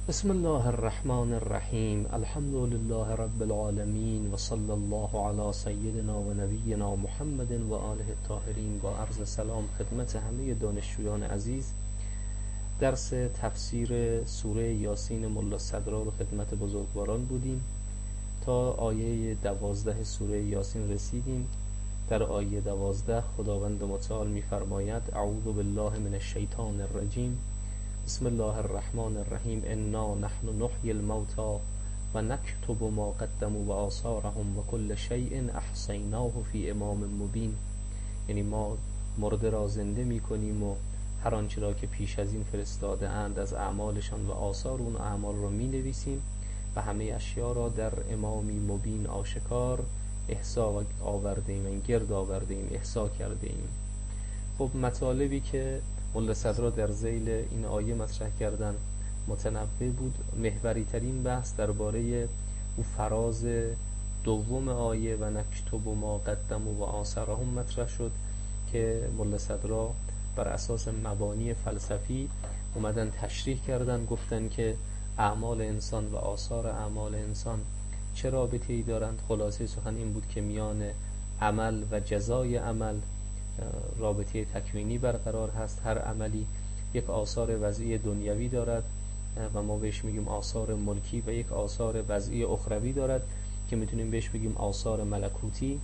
بسم الله الرحمن الرحیم. الحمد لله رب العالمین و صلی الله علی سیدنا و نبینا محمد و آله الطاهرین. با عرض سلام خدمت همه دانشجویان عزیز. درس تفسیر سوره یاسین ملا صدرا رو خدمت بزرگواران بودیم تا آیه 12 سوره یاسین رسیدیم. در آیه 12 خداوند متعال می‌فرماید: اعوذ بالله من الشیطان الرجیم. بسم الله الرحمن الرحیم. انا نحن نحیی الموتى و نکتب ما قدموا و آثارهم و کل شیء احصیناه فی امام مبین. یعنی ما مرده را زنده می کنیم و هر آنچه را که پیش از این فرستاده اند از اعمالشان و آثار اون اعمال را می نویسیم و همه اشیا را در امامی مبین آشکار احصا آورده ایم، گرد آورده ایم، احصا کرده ایم. خب مطالبی که ملا صدرا در ذیل این آیه مطرح کردن متنوع بود. محوری ترین بحث درباره او فراز دوم آیه و نکتب ما قدموا و آثارهم مطرح شد که ملا صدرا بر اساس مبانی فلسفی اومدن تشریح کردن، گفتن که اعمال انسان و آثار اعمال انسان چه رابطه‌ای دارند. خلاصه سخن این بود که میان عمل و جزای عمل رابطه تکوینی برقرار هست. هر عملی یک آثار وضعی دنیوی دارد و ما بهش میگیم آثار ملکی و یک آثار وضعی اخروی دارد که میتونیم بهش بگیم آثار ملکوتی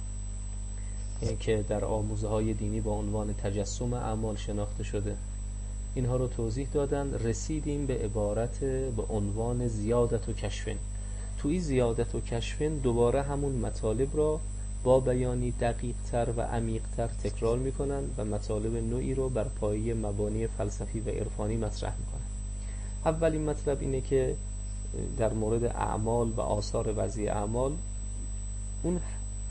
که در آموزه‌های دینی با عنوان تجسم اعمال شناخته شده. اینها رو توضیح دادن. رسیدیم به عبارت به عنوان زیادت و کشفن. توی زیادت و کشفن دوباره همون مطالب را با بیانی دقیق تر و عمیق تر تکرار میکنن و مطالب نوعی رو بر پایه مبانی فلسفی و عرفانی مطرح میکنن. اولین مطلب اینه که در مورد اعمال و آثار وضعی اعمال، اون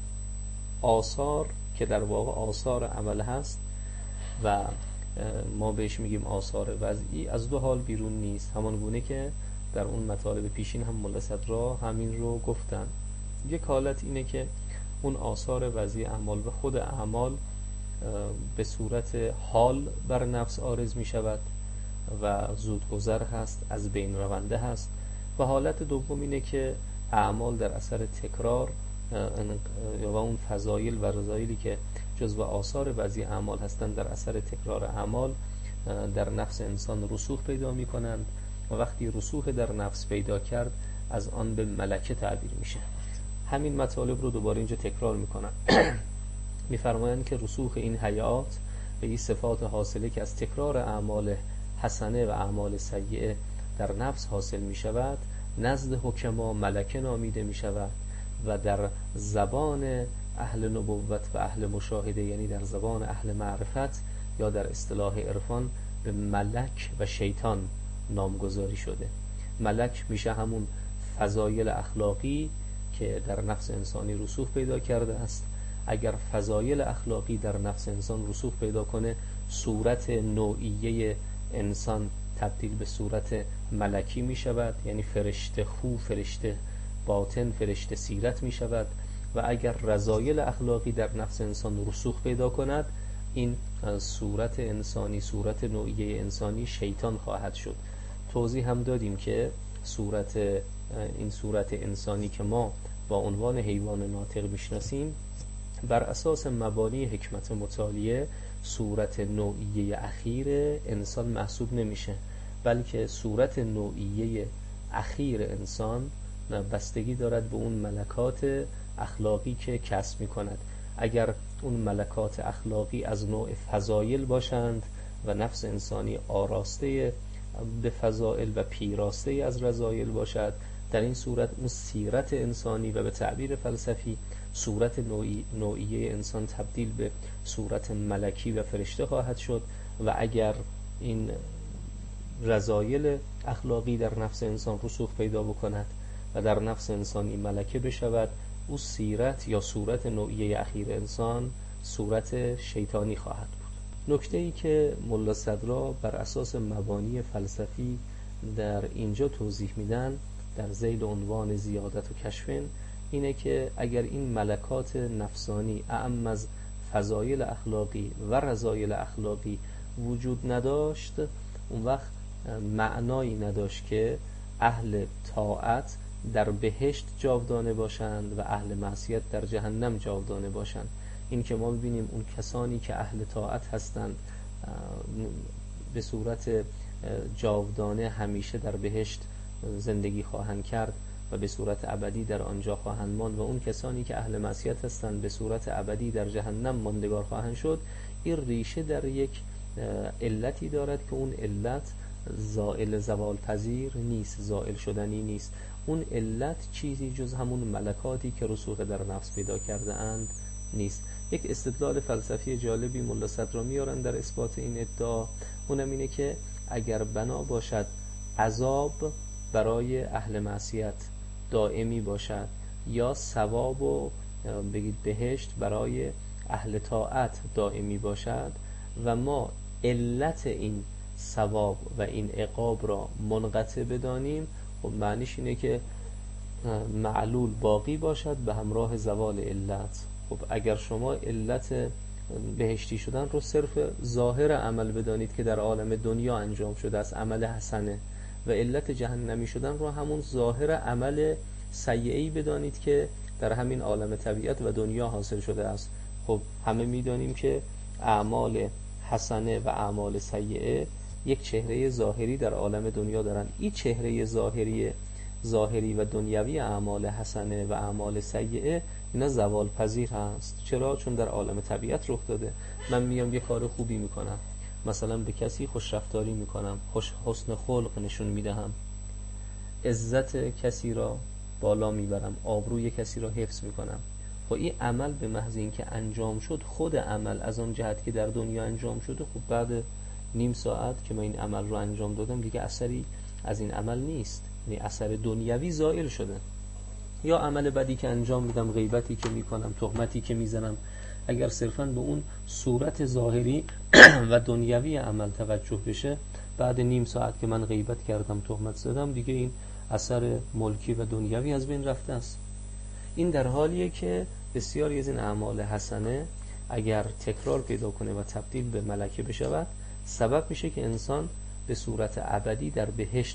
آثار که در واقع آثار عمل هست و ما بهش میگیم آثار وضعی، از دو حال بیرون نیست. همان گونه که در اون مطالب پیشین هم ملا صدرا همین رو گفتن. یک حالت اینه که اون آثار وضعی اعمال و خود اعمال به صورت حال بر نفس عارض می شود و زودگذر هست، از بین رونده هست. و حالت دوم اینه که اعمال در اثر تکرار و اون فضایل و رذایلی که جزو آثار وضعی اعمال هستند در اثر تکرار اعمال در نفس انسان رسوخ پیدا می کنند و وقتی رسوخ در نفس پیدا کرد از آن به ملکه تعبیر میشه. همین مطالب رو دوباره اینجا تکرار میکنن. میفرمایند که رسوخ این حیات به این صفات حاصله که از تکرار اعمال حسنه و اعمال سیئه در نفس حاصل میشود نزد حکما ملکه نامیده میشود و در زبان اهل نبوت و اهل مشاهده، یعنی در زبان اهل معرفت یا در اصطلاح عرفان، به ملک و شیطان نامگذاری شده. ملک میشه همون فضایل اخلاقی که در نفس انسانی رسوخ پیدا کرده است. اگر فضایل اخلاقی در نفس انسان رسوخ پیدا کنه، صورت نوعیه انسان تبدیل به صورت ملکی می شود، یعنی فرشته خو، فرشته باطن، فرشته سیرت می شود. و اگر رذایل اخلاقی در نفس انسان رسوخ پیدا کند، این صورت انسانی، صورت نوعیه انسانی شیطان خواهد شد. توضیح هم دادیم که این صورت انسانی که ما با عنوان حیوان ناطق میشناسیم بر اساس مبانی حکمت متعالیه صورت نوعیه اخیر انسان محسوب نمیشه، بلکه صورت نوعیه اخیر انسان بستگی دارد به اون ملکات اخلاقی که کسب میکند. اگر اون ملکات اخلاقی از نوع فضایل باشند و نفس انسانی آراسته به فضائل و پیراسته از رذایل باشد، در این صورت اون سیرت انسانی و به تعبیر فلسفی صورت نوعیه انسان تبدیل به صورت ملکی و فرشته خواهد شد. و اگر این رذایل اخلاقی در نفس انسان رسوخ پیدا بکند و در نفس انسانی ملکه بشود، او سیرت یا صورت نوعیه اخیر انسان صورت شیطانی خواهد بود. نکته ای که ملا صدرا بر اساس مبانی فلسفی در اینجا توضیح میدن در ذیل عنوان زیادت و کشفن اینه که اگر این ملکات نفسانی اعم از فضایل اخلاقی و رذایل اخلاقی وجود نداشت، اون وقت معنایی نداشت که اهل طاعت در بهشت جاودانه باشند و اهل معصیت در جهنم جاودانه باشند. این که ما ببینیم اون کسانی که اهل طاعت هستند به صورت جاودانه همیشه در بهشت زندگی خواهند کرد و به صورت ابدی در آنجا خواهند ماند، و اون کسانی که اهل معصیت هستند به صورت ابدی در جهنم ماندگار خواهند شد. این ریشه در یک علتی دارد که اون علت زوال پذیر نیست، زائل شدنی نیست. اون علت چیزی جز همون ملکاتی که رسوخ در نفس پیدا کرده اند نیست. یک استدلال فلسفی جالبی ملا صدرا میارن در اثبات این ادعا، اونم اینه که اگر بنا باشد عذاب برای اهل معصیت دائمی باشد یا ثواب و بگید بهشت برای اهل طاعت دائمی باشد و ما علت این ثواب و این عقاب را منقطع بدانیم، خب معنیش اینه که معلول باقی باشد به همراه زوال علت. خب اگر شما علت بهشتی شدن رو صرف ظاهر عمل بدانید که در عالم دنیا انجام شده است، عمل حسنه، و علت جهنمی شدن رو همون ظاهر عمل سیئه‌ای بدانید که در همین عالم طبیعت و دنیا حاصل شده است، خب همه میدانیم که اعمال حسنه و اعمال سیئه یک چهره ظاهری در عالم دنیا دارن. این چهره ظاهری و دنیوی اعمال حسنه و اعمال سیئه اینا زوال پذیر هست. چرا؟ چون در عالم طبیعت رخ داده. من میام یه کار خوبی میکنم، مثلا به کسی خوش رفتاری میکنم، حسن خلق نشون میدهم، عزت کسی را بالا میبرم، آبروی کسی را حفظ میکنم. خب این عمل به محض اینکه انجام شد، خود عمل از آن جهت که در دنیا انجام شده، خب بعد نیم ساعت که من این عمل رو انجام دادم دیگه اثری از این عمل نیست، یعنی اثر دنیوی زائل شده. یا عمل بدی که انجام میدم، غیبتی که میکنم، تهمتی که میزنم، اگر صرفاً به اون صورت ظاهری و دنیوی عمل توجه بشه، بعد نیم ساعت که من غیبت کردم، تهمت زدم، دیگه این اثر ملکی و دنیوی از بین رفته است. این در حالیه که بسیاری از این اعمال حسنه اگر تکرار پیدا کنه و تبدیل به ملکه بشود، سبب میشه که انسان به صورت ابدی در بهشت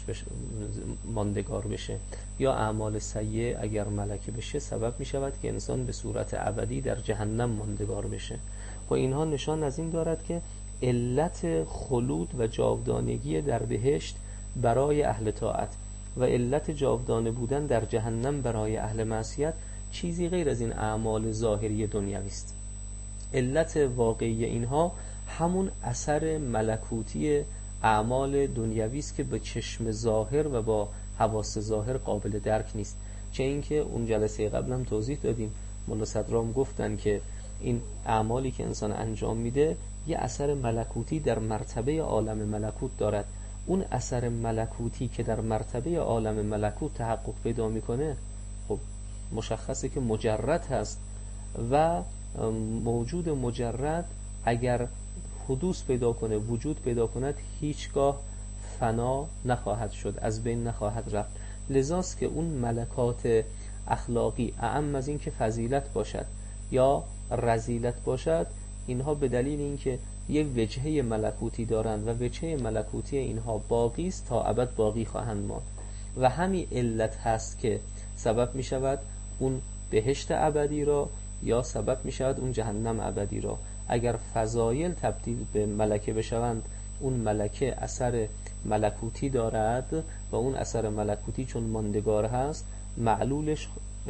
ماندگار بشه، یا اعمال سیئه اگر ملکه بشه سبب میشود که انسان به صورت ابدی در جهنم ماندگار بشه. و اینها نشان از این دارد که علت خلود و جاودانگی در بهشت برای اهل طاعت و علت جاودانه بودن در جهنم برای اهل معصیت چیزی غیر از این اعمال ظاهری دنیوی است. علت واقعی اینها همون اثر ملکوتی اعمال دنیوی است که به چشم ظاهر و با حواس ظاهر قابل درک نیست. چه اینکه اون جلسه قبلم توضیح دادیم، ملا صدرام گفتن که این اعمالی که انسان انجام میده یه اثر ملکوتی در مرتبه عالم ملکوت دارد. اون اثر ملکوتی که در مرتبه عالم ملکوت تحقق پیدا میکنه، خب مشخصه که مجرد هست و موجود مجرد اگر حدوث پیدا کنه، وجود پیدا کند، هیچگاه فنا نخواهد شد، از بین نخواهد رفت. لذاست که اون ملکات اخلاقی اعم از این که فضیلت باشد یا رذیلت باشد، اینها به دلیل اینکه یک وجهه ملکوتی دارند و وجهه ملکوتی اینها باقی است، تا ابد باقی خواهند ماند. و همین علت هست که سبب می شود اون بهشت ابدی را یا سبب می شود اون جهنم ابدی را. اگر فضایل تبدیل به ملکه بشوند، اون ملکه اثر ملکوتی دارد و اون اثر ملکوتی چون ماندگار هست، معلولش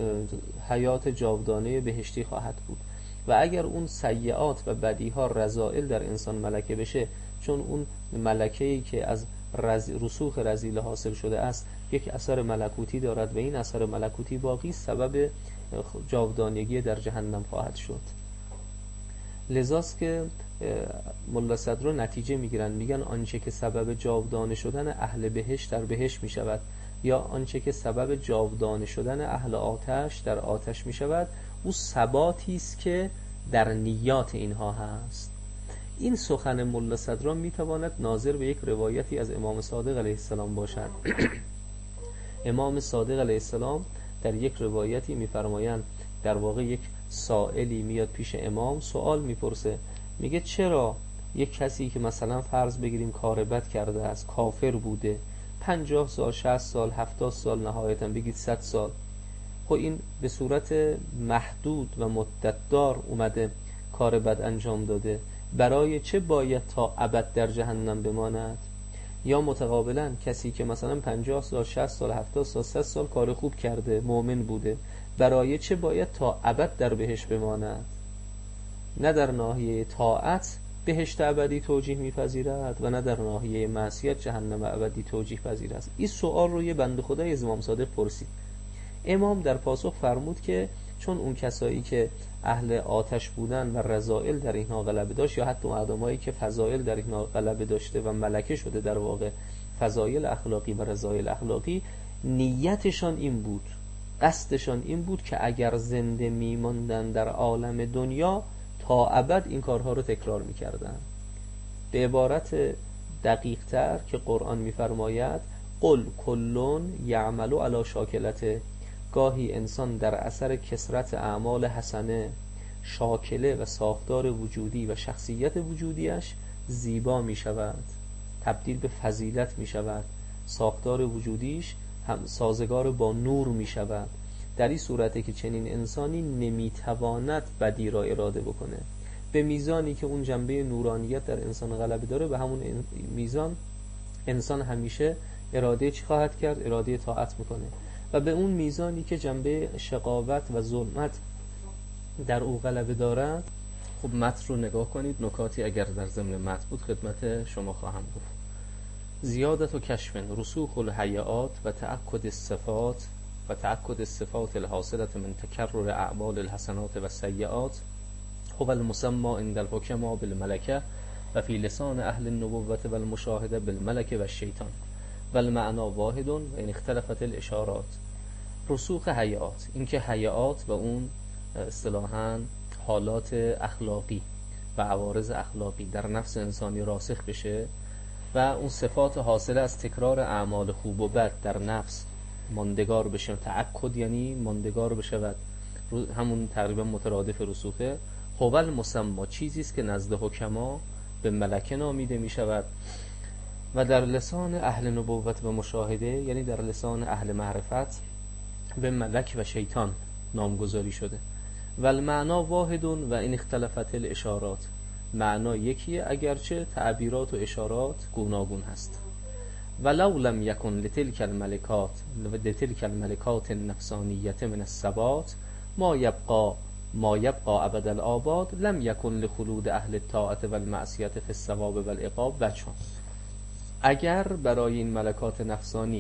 حیات جاودانه بهشتی خواهد بود. و اگر اون سیئات و بدیها رذائل در انسان ملکه بشه، چون اون ملکه‌ای که از رسوخ رذیله حاصل شده است یک اثر ملکوتی دارد و این اثر ملکوتی باقی، سبب جاودانگی در جهنم خواهد شد. لذاست که ملا صدرا نتیجه میگیرن، میگن آنچه که سبب جاودانه شدن اهل بهشت در بهشت میشود یا آنچه که سبب جاودانه شدن اهل آتش در آتش میشود، او ثباتی است که در نیات اینها هست. این سخن ملا صدرا میتواند ناظر به یک روایتی از امام صادق علیه السلام باشد. امام صادق علیه السلام در یک روایتی میفرمایند، در واقع یک سائلی میاد پیش امام، سوال میپرسه، میگه چرا یک کسی که مثلا فرض بگیریم کار بد کرده است، کافر بوده، 50 سال، 60 سال، 70 سال، نهایتا بگید 100 سال. خب این به صورت محدود و مدتدار اومده کار بد انجام داده، برای چه باید تا ابد در جهنم بماند؟ یا متقابلا کسی که مثلا 50 سال، 60 سال، 70 سال، 100 سال کار خوب کرده، مؤمن بوده، برای چه باید تا ابد در بهشت بماند؟ نه در ناحیه طاعت بهشت ابدی توجیه میپذیرد و نه در ناحیه معصیت جهنم ابدی توجیه پذیر است. این سوال رو یه بنده خدای از امام صادق پرسید. امام در پاسخ فرمود که چون اون کسایی که اهل آتش بودن و رذائل در اینها غلبه داشت، یا حتی آدمایی که فضائل در اینها غلبه داشته و ملکه شده، در واقع فضائل اخلاقی و رذائل اخلاقی، نیتشان این بود، قصدشان این بود که اگر زنده میماندن در عالم دنیا تا ابد این کارها رو تکرار میکردن. به عبارت دقیق تر که قرآن میفرماید قل کلون یعملو علی شاکلته، گاهی انسان در اثر کثرت اعمال حسنه، شاکله و ساختار وجودی و شخصیت وجودیش زیبا می شود، تبدیل به فضیلت می شود، ساختار وجودیش هم سازگار با نور می شود. در این صورته که چنین انسانی نمیتواند بدی را اراده بکنه. به میزانی که اون جنبه نورانیت در انسان غلبه داره، به همون میزان انسان همیشه اراده چی خواهد کرد؟ اراده طاعت میکنه. و به اون میزانی که جنبه شقاوت و ظلمت در او غلبه دارد، خب متن رو نگاه کنید، نکاتی اگر در ضمن متن بود خدمت شما خواهم گفت. زیادت و کشف رسوخ الحیات و تأکد الصفات و تأکد الصفات الحاصلة من تکرر اعمال الحسنات و السیئات هو المسمى عند الحکما بالملکه و فی لسان اهل النبوة و المشاهده بالملکه و الشیطان و المعنى واحد و این اختلفت الاشارات. رسوخ حیات، اینکه حیات و اون اصطلاحاً حالات اخلاقی و عوارض اخلاقی در نفس انسانی راسخ بشه و اون صفات حاصله از تکرار اعمال خوب و بد در نفس ماندگار بشه. تأکد یعنی ماندگار بشه و همون تقریبا مترادف رسوخه. هو المسمى، چیزی است که نزد حکما به ملکه نامیده می شود و در لسان اهل نبوت و مشاهده، یعنی در لسان اهل معرفت، به ملک و شیطان نامگذاری شده. و المعنى واحد و این اختلفت الاشارات، معنا یکیه اگرچه تعبیرات و اشارات گوناگون هست. ولو لم یکن لتلک الملکات النفسانیه من الثبات ما یبقى ابد الآباد لم یکن لخلود اهل الطاعت و المعصیت فی الثواب و العقاب وجه. اگر برای این ملکات نفسانی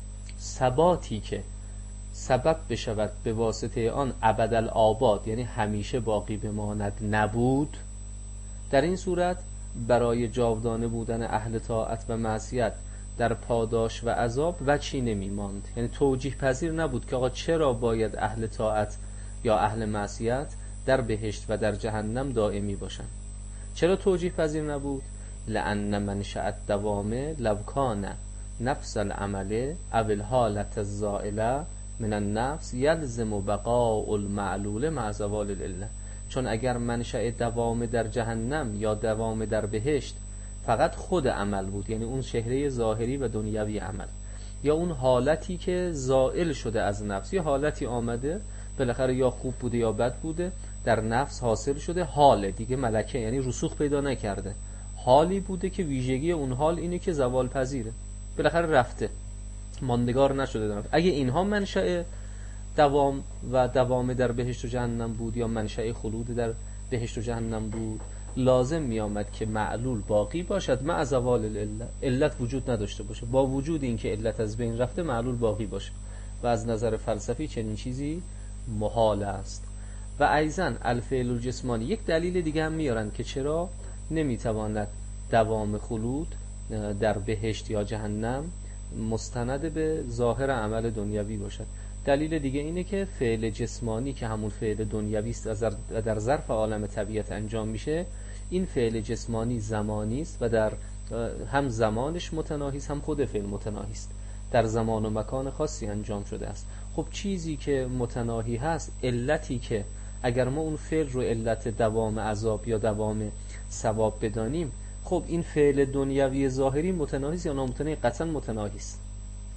ثباتی که سبب بشود به واسطه آن ابدالآباد یعنی همیشه باقی بماند نبود، در این صورت برای جاودانه بودن اهل طاعت و معصیت در پاداش و عذاب وجهی نمی ماند. یعنی توجیه پذیر نبود که آقا چرا باید اهل طاعت یا اهل معصیت در بهشت و در جهنم دائمی باشند. چرا توجیه پذیر نبود؟ لأن منشأ الدوام لو کان نفس العمل او الحالة الزائله من النفس یلزم بقاء المعلول مع زوال العله. چون اگر منشأ دوام در جهنم یا دوام در بهشت فقط خود عمل بود، یعنی اون چهره ظاهری و دنیوی عمل، یا اون حالتی که زائل شده از نفس، یا حالتی آمده بالاخره یا خوب بوده یا بد بوده در نفس حاصل شده، حال دیگه ملکه یعنی رسوخ پیدا نکرده، حالی بوده که ویژگی اون حال اینه که زوال پذیره، بالاخره رفته، ماندگار نشده در نفس. اگه اینها منشأ دوام و دوام در بهشت و جهنم بود یا منشأ خلود در بهشت و جهنم بود، لازم می آمد که معلول باقی باشد مع زوال العله، علت وجود نداشته باشه، با وجود این که علت از بین رفته معلول باقی باشه و از نظر فلسفی چنین چیزی محال است. و ایضا الفعل الجسمانی، یک دلیل دیگه هم میارن که چرا نمیتواند دوام خلود در بهشت یا جهنم مستند به ظاهر عمل دنیوی باشد. دلیل دیگه اینه که فعل جسمانی که همون فعل دنیوی است و در ظرف عالم طبیعت انجام میشه، این فعل جسمانی زمانی است و در هم زمانش متناهی است هم خود فعل متناهی است، در زمان و مکان خاصی انجام شده است. خب چیزی که متناهی هست، علتی که اگر ما اون فعل رو علت دوام عذاب یا دوام ثواب بدانیم، خب این فعل دنیوی ظاهری متناهی است یا نامتناهی؟ قطعا متناهی است.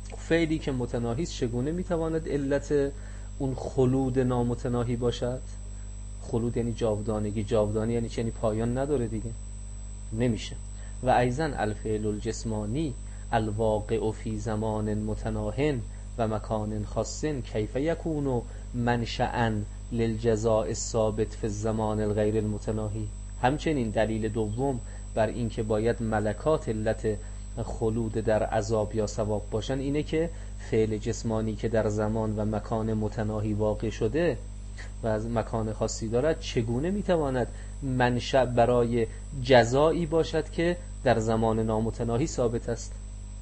فعلی که متناهی است چگونه میتواند علت اون خلود نامتناهی باشد؟ خلود یعنی جاودانگی، جاودانی یعنی چه؟ یعنی پایان نداره دیگه، نمیشه. و ایضا الفعل الجسمانی الواقع فی زمان متناهن و مکان خاص کیف یکون منشأ للجزاء الثابت فی الزمان الغیر المتناهی. همچنین دلیل دوم بر این که باید ملکات علت خلود در عذاب یا ثواب باشن اینه که فعل جسمانی که در زمان و مکان متناهی واقع شده و از مکان خاصی دارد چگونه میتواند منشأ برای جزایی باشد که در زمان نامتناهی ثابت است؟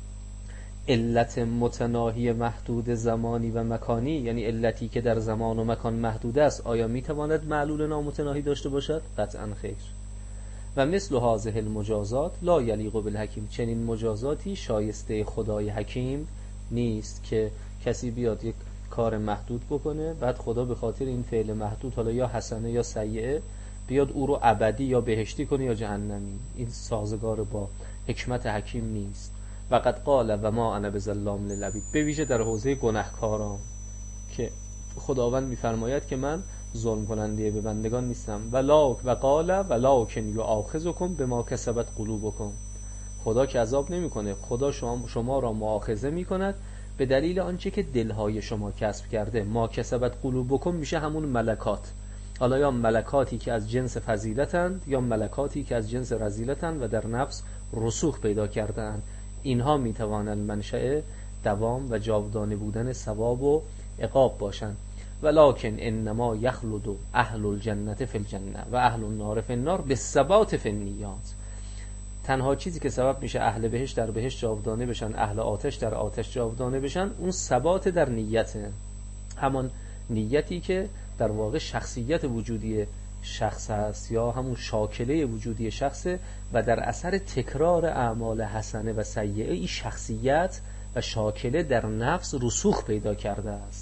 علت متناهی محدود زمانی و مکانی، یعنی علتی که در زمان و مکان محدود است، آیا میتواند معلول نامتناهی داشته باشد؟ قطعا خیر. و مثل هذه المجازات لا یلیق بالحکیم، چنین مجازاتی شایسته خدای حکیم نیست که کسی بیاد یک کار محدود بکنه، بعد خدا به خاطر این فعل محدود، حالا یا حسنه یا سیئه، بیاد او رو ابدی یا بهشتی کنه یا جهنمی. این سازگار با حکمت حکیم نیست. و قد قال و ما انا بظلام للعبید، به ویژه در حوزه گناهکاران که خداوند میفرماید که من ظلم کننده به بندگان نیستم. و قال ولکن یؤاخذکم بما کسبت قلوبکم، خدا که عذاب نمیکنه، خدا شما را مؤاخذه میکند به دلیل آنچه که دلهای شما کسب کرده. ما کسبت قلوبکم میشه همون ملکات، حالا یا ملکاتی که از جنس فضیلتند یا ملکاتی که از جنس رذیلتند و در نفس رسوخ پیدا کردند. اینها میتوانند منشأ دوام و جاودانه بودن ثواب و عقاب باشند. ولکن انما یخلد اهل الجنة فی الجنة و اهل النار فی النار بالثبات فی النیات. تنها چیزی که سبب میشه اهل بهشت در بهشت جاودانه بشن، اهل آتش در آتش جاودانه بشن، اون ثبات در نیته، همان نیتی که در واقع شخصیت وجودی شخص هست یا همون شاکله وجودی شخصه و در اثر تکرار اعمال حسنه و سیئه این شخصیت و شاکله در نفس رسوخ پیدا کرده است.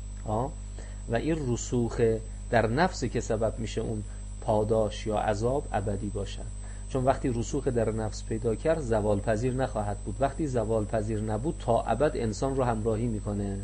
و این رسوخ در نفسی که سبب میشه اون پاداش یا عذاب ابدی باشد. چون وقتی رسوخ در نفس پیدا کرد زوال پذیر نخواهد بود. وقتی زوال پذیر نبود تا ابد انسان رو همراهی میکنه.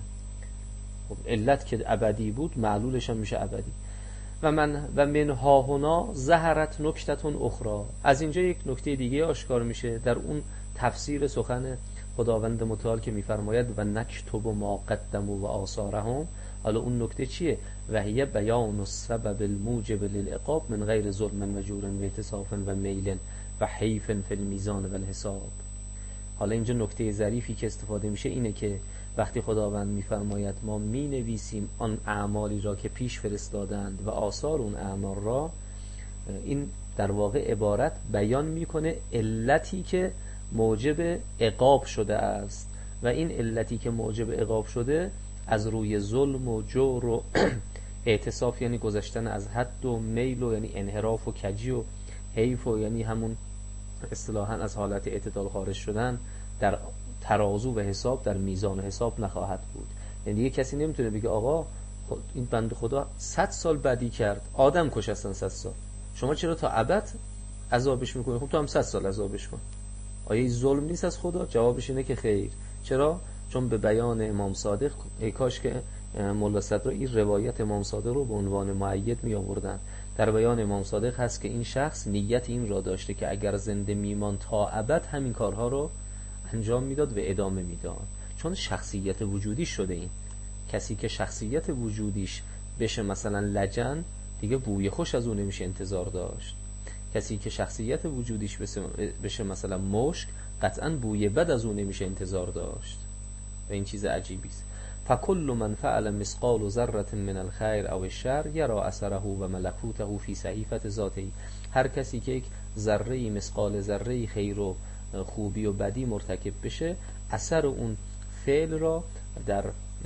خب علت که ابدی بود معلولش هم میشه ابدی. و من ها هنا ظهرت نکتتون اخرى، از اینجا یک نکته دیگه آشکار میشه در اون تفسیر سخن خداوند متعال که میفرماید و نکتب ما قدموا و آثارهم. حالا اون نکته چیه؟ و هی بیان السبب الموجب للعقاب من غیر ظلم و جور و اعتصاف و میل و حیف فی المیزان و الحساب. حالا اینجا نکته ظریفی که استفاده میشه اینه که وقتی خداوند میفرماید ما مینویسیم آن اعمالی را که پیش فرستادند و آثار اون اعمال را، این در واقع عبارت بیان میکنه علتی که موجب عقاب شده است و این علتی که موجب عقاب شده از روی ظلم و جور و اعتصاف یعنی گذشتن از حد و میل و یعنی انحراف و کجی و حیف و یعنی همون اصطلاحاً از حالت اعتدال خارج شدن در ترازو و حساب در میزان و حساب نخواهد بود. یعنی دیگه کسی نمیتونه بگه آقا این بنده خدا 100 سال بدی کرد، آدم کش هستن 100 سال، شما چرا تا ابد عذابش میکنی؟ خب تو هم 100 سال عذابش کن. آیا این ظلم نیست از خدا؟ جوابش اینه که خیر. چرا؟ چون به بیان امام صادق، ای کاش که مولا صدر این روایت امام صادق رو به عنوان مؤید می آوردن. در بیان امام صادق هست که این شخص نیت این را داشته که اگر زنده میمان تا ابد همین کارها رو انجام میداد و ادامه میداد، چون شخصیت وجودی شده. این کسی که شخصیت وجودیش بشه مثلا لجن، دیگه بوی خوش از اون نمیشه انتظار داشت. کسی که شخصیت وجودیش بشه مثلا مشک، قطعا بوی بد از اون نمیشه انتظار داشت و این چیز عجیبی است. فکل من فعل مثقال ذره من الخیر او الشر یرى اثره و ملکوته فی صحیفه ذاته. هر کسی که یک ذره مثقال ذره خیر و خوبی و بدی مرتکب بشه، اثر اون فعل را در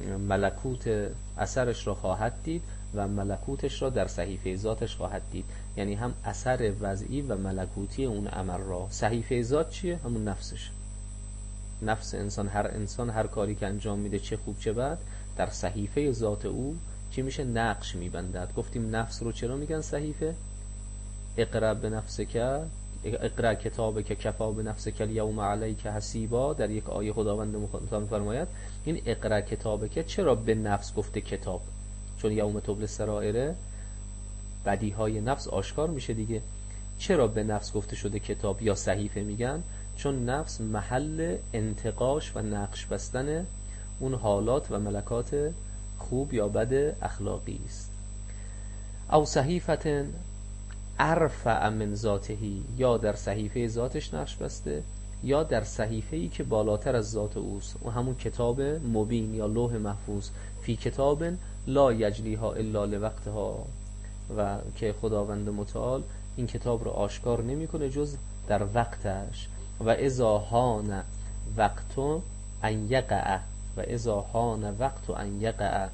ملکوت اثرش را خواهد دید و ملکوتش را در صحیفه ذاتش خواهد دید. یعنی هم اثر وضعی و ملکوتی اون عمل را. صحیفه ذات چیه؟ همون نفسش. نفس انسان هر کاری که انجام میده، چه خوب چه بد، در صحیفه ذات او چی میشه؟ نقش میبندد. گفتیم نفس رو چرا میگن صحیفه؟ اقرب به نفسک اقرأ کتابک کفی بنفسک الیوم علیک حسیبا، در یک آیه خداوند متعال فرماید این اقرأ کتابک چرا به نفس گفته کتاب؟ چون یوم تبلی السرائر بدیهای نفس آشکار میشه دیگه. چرا به نفس گفته شده کتاب یا صحیفه میگن؟ چون نفس محل انتقاش و نقش بستن اون حالات و ملکات خوب یا بد اخلاقی است. او صحیفه ارفع من ذاتهی، یا در صحیفه ذاتش نقش بسته یا در صحیفه‌ای که بالاتر از ذات اوست، و همون کتاب مبین یا لوح محفوظ، فی کتاب لا یجلیها الا لوقتها، و که خداوند متعال این کتاب رو آشکار نمیکنه جز در وقتش. و اذا حان وقت ان یقع، و اذا حان وقت ان یقع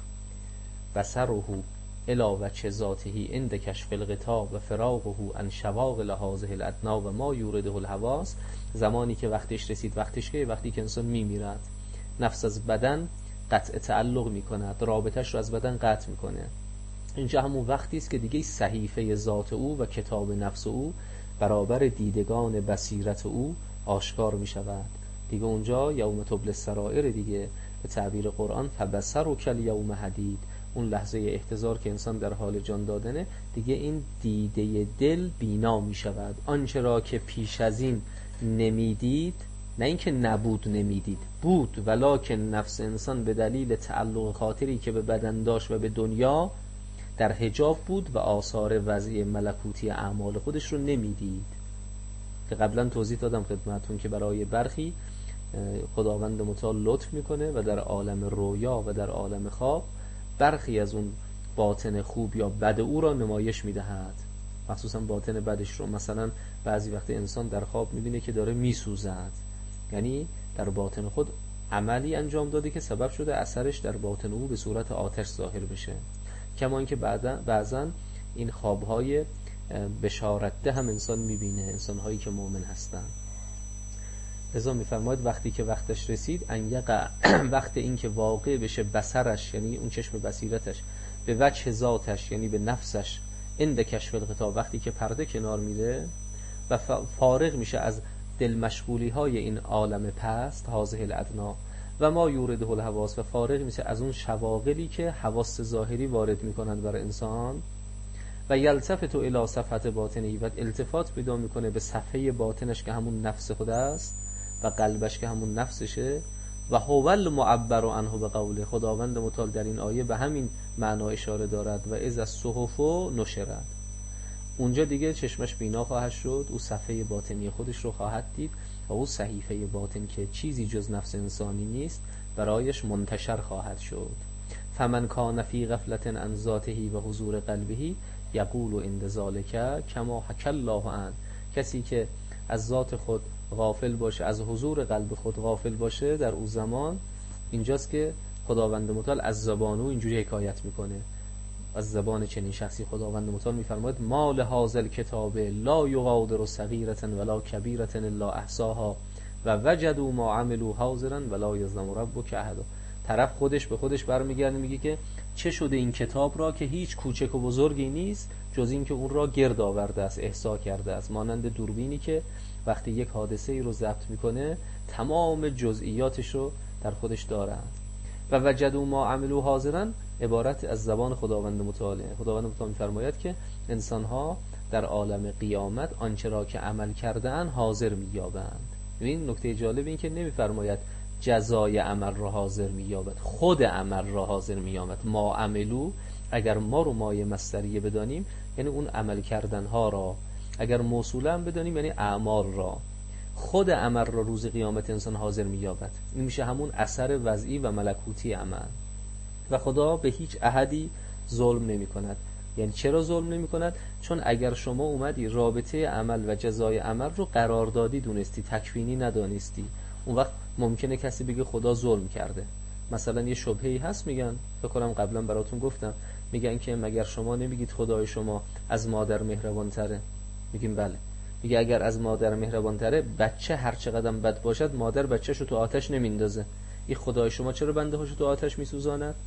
بصره الی وجه ذاته عند کشف الغطا و فراغه عن شواغل هذه الادنا و ما یورده الحواس، زمانی که وقتش رسید. وقتش که وقتی که انسان میمیرد، نفس از بدن قطع تعلق میکند، رابطش رو از بدن قطع میکنه. اینجا همون وقتی است که دیگه صحیفه ذات او و کتاب نفس او برابر دیدگان بصیرت او آشکار می شود دیگه. اونجا یوم تبلی السرائر دیگه، به تعبیر قرآن فبصرک الیوم حدید، اون لحظه احتضار که انسان در حال جان دادنه دیگه، این دیده دل بینا می شود. آنچه را که پیش از این نمیدید، نه اینکه نبود نمیدید، بود، ولکن نفس انسان به دلیل تعلق خاطری که به بدن داشت و به دنیا در حجاب بود و آثار وضعی ملکوتی اعمال خودش رو نمیدید، که قبلا توضیح دادم خدمتون که برای برخی خداوند متعال لطف میکنه و در عالم رویا و در عالم خواب برخی از اون باطن خوب یا بد او را نمایش میدهد، مخصوصا باطن بدش رو. مثلا بعضی وقت انسان در خواب میبینه که داره میسوزد، یعنی در باطن خود عملی انجام داده که سبب شده اثرش در باطن او به صورت آتش ظاهر بشه. کما اینکه بعضا این خوابهای بشارتده هم انسان میبینه، انسانهایی که مؤمن هستن. لذا میفرماید وقتی که وقتش رسید انیقع، وقت این که واقع بشه بصرش، یعنی اون چشم بصیرتش، به وجه ذاتش یعنی به نفسش، عند کشف الغطا، وقتی که پرده کنار میره و فارغ میشه از دل مشغولی های این عالم پست هذه الادنا و ما یورده الحواس، و فارغ میشه از اون شواغلی که حواس ظاهری وارد میکنند برای انسان، و یلتفت الی صفحه باطنی، و التفات پیدا میکنه به صفحه باطنش که همون نفس خود است و قلبش که همون نفسشه. و هو المعبر عنه به قوله، خداوند متعال در این آیه به همین معنا اشاره دارد. و اذا الصحف نشرت، اونجا دیگه چشمش بینا خواهد شد، او صفحه باطنی خودش رو خواهد دید و او صحیفه باطن که چیزی جز نفس انسانی نیست برایش منتشر خواهد شد. فمن کان فی غفلة عن ذاته و حضور قلبه یقول عند ذلک کما حکی الله عنه، کسی که از ذات خود غافل باشه، از حضور قلب خود غافل باشه، در اون زمان اینجاست که خداوند متعال از زبان او اینجوری حکایت میکنه، از زبان چنین شخصی خداوند متعال میفرماید ما لهذا الکتاب لا یغادر صغیرة ولا کبیرة الا احصاها و وجدوا ما عملوا حاضرا ولا یظلم ربک احدا. طرف خودش به خودش برمیگرده میگه که چه شده این کتاب را که هیچ کوچک و بزرگی نیست جز این که اون را گرد آورده است، احصا کرده است، مانند دوربینی که وقتی یک حادثه ای رو ضبط میکنه تمام جزئیاتش رو در خودش داره. و وجدوا ما عملوا حاضرا عبارت از زبان خداوند متعال. خداوند متعال می‌فرماید که انسان‌ها در عالم قیامت آنچه را که عمل کرده‌اند حاضر می‌یابند. این نکته جالب این که نمی‌فرماید جزای عمل را حاضر می‌یابد، خود عمل را حاضر می‌یابد. ما عملو، اگر ما رو مایه مصدریه بدانیم یعنی اون عمل کردن‌ها را، اگر موصوله هم بدانیم یعنی اعمال را، خود عمل را روز قیامت انسان حاضر می‌یابد. این میشه همون اثر وضعی و ملکوتی عمل. و خدا به هیچ احدی ظلم نمی کند. یعنی چرا ظلم نمی کند؟ چون اگر شما اومدی رابطه عمل و جزای عمل رو قراردادی دونستی، تکوینی ندانستی، اون وقت ممکنه کسی بگه خدا ظلم کرده. مثلا یه شبهه‌ای هست، میگن، فکر کنم قبلا براتون گفتم، میگن که مگر شما نمیگید خدای شما از مادر مهربان تره؟ میگیم بله. میگه اگر از مادر مهربان تره، بچه هر چقدر بد باشد مادر بچه‌شو تو آتش نمیندازه، این خدای شما چرا بنده هاشو تو آتش میسوزاند؟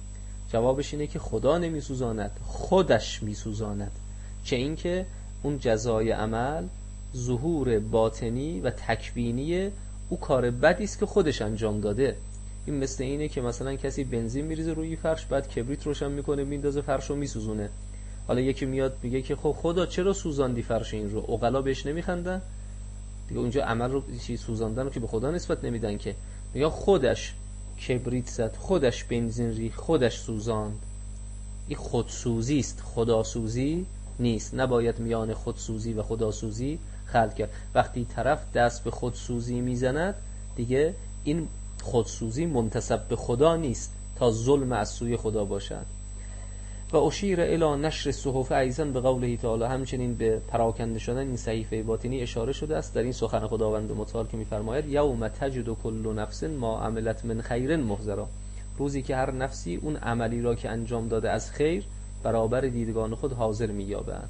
جوابش اینه که خدا نمیسوزاند، خودش میسوزاند. چه این که اون جزای عمل ظهور باطنی و تکوینی او کار بدی است که خودش انجام داده. این مثل اینه که مثلا کسی بنزین میریزه روی فرش، بعد کبریت روشن میکنه، میندازه فرشو میسوزونه. حالا یکی میاد میگه که خب خدا چرا سوزاندی فرش این رو؟ عقلا بهش نمیخندن دیگه. اونجا عمل رو چی سوزاندن رو که به خدا نسبت نمیدن که، میگه خودش کبریت زد، خودش بنزین ریخت، خودش سوزاند. این خودسوزی است، خداسوزی نیست. نباید میان خودسوزی و خداسوزی خلط کرد. وقتی طرف دست به خودسوزی میزند دیگه این خودسوزی منتسب به خدا نیست تا ظلم از سوی خدا باشد. و اشیر الی نشر صحف ایضا به قوله تعالی، همچنین به پراکنده شدن این صحیفه باطنی اشاره شده است در این سخن خداوند متعال که می‌فرماید یوم تجد کل نفس ما عملت من خیر محضرا، روزی که هر نفسی اون عملی را که انجام داده از خیر برابر دیدگان خود حاضر می‌یابد.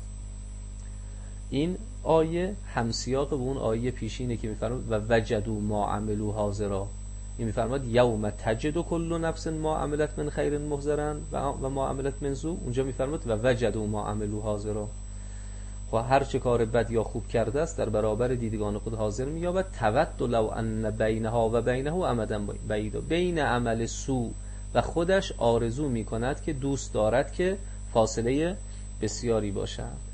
این آیه همسیاق به اون آیه پیشینه که می‌فرماید و وجدوا ما عملوا حاضرا. این می‌فرماید یوم تجد کل نفس ما عملت من خیر محضرا و ما عملت من سوء. اونجا می‌فرماید و وجدوا ما عملوا حاضرا، و هر چه کار بد یا خوب کرده است در برابر دیدگان خود حاضر می‌یابد. تود لو ان بینها و بینه امدا بعیدا، بین عمل سوء و خودش آرزو می‌کند که دوست دارد که فاصله بسیاری باشد.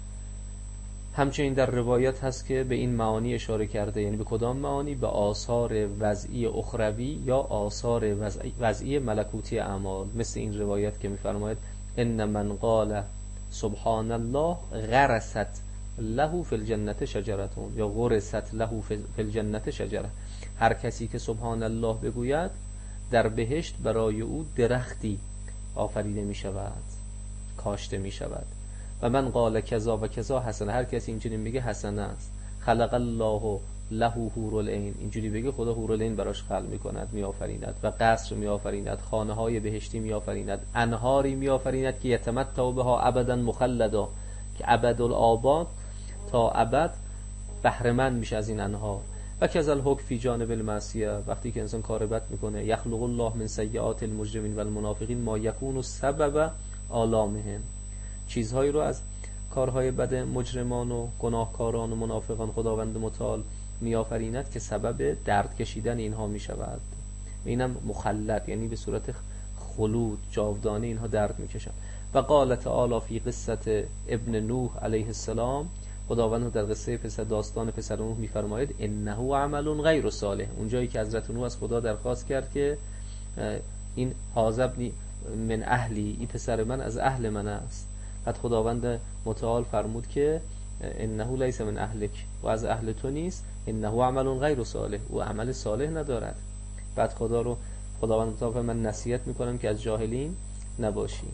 همچنین در روایت هست که به این معانی اشاره کرده. یعنی به کدام معانی؟ به آثار وضعی اخروی یا آثار وضعی ملکوتی اعمال. مثل این روایت که می‌فرماید ان من قال سبحان الله غرست له فی الجنة شجرتون یا غرست له فی الجنة شجره. هر کسی که سبحان الله بگوید در بهشت برای او درختی آفریده می شود، کاشته می شود. و من قال کذا و کذا حسنه، هر کسی اینجوری میگه حسنه است. خلق الله له حور العین، اینجوری بگه خدا حور العین براش خلق میکند، میآفریند، و قصر میآفریند، خانه های بهشتی میآفریند، انهاری میآفریند که یتمتع بها ابدا مخلدا، که ابدالآباد تا ابد بهره مند میشه از این انهار. و کذل حکم فی جانب المعصیه، وقتی که انسان کار بد میکنه، یخلق الله من سیئات المجرمین و المنافقین ما یکون سبب آلامهم، چیزهایی رو از کارهای بد مجرمان و گناهکاران و منافقان خداوند متعال میآفریند که سبب درد کشیدن اینها میشود. اینم مخلد، یعنی به صورت خلود جاودانه اینها درد میکشند. و قال تعالی فی قصه ابن نوح علیه السلام، خداوند در قصه داستان پسر نوح میفرماید انه عمل غیر صالح. اونجایی که حضرت نوح از خدا درخواست کرد که این حاذب من اهلی، این پسر من از اهل من است، بعد خداوند متعال فرمود که انه لیس من اهلک، و از اهل تو نیست، انه عمل غیر صالح، و عمل صالح ندارد. بعد خداوند متعال من نصیحت میکنم که از جاهلین نباشیم.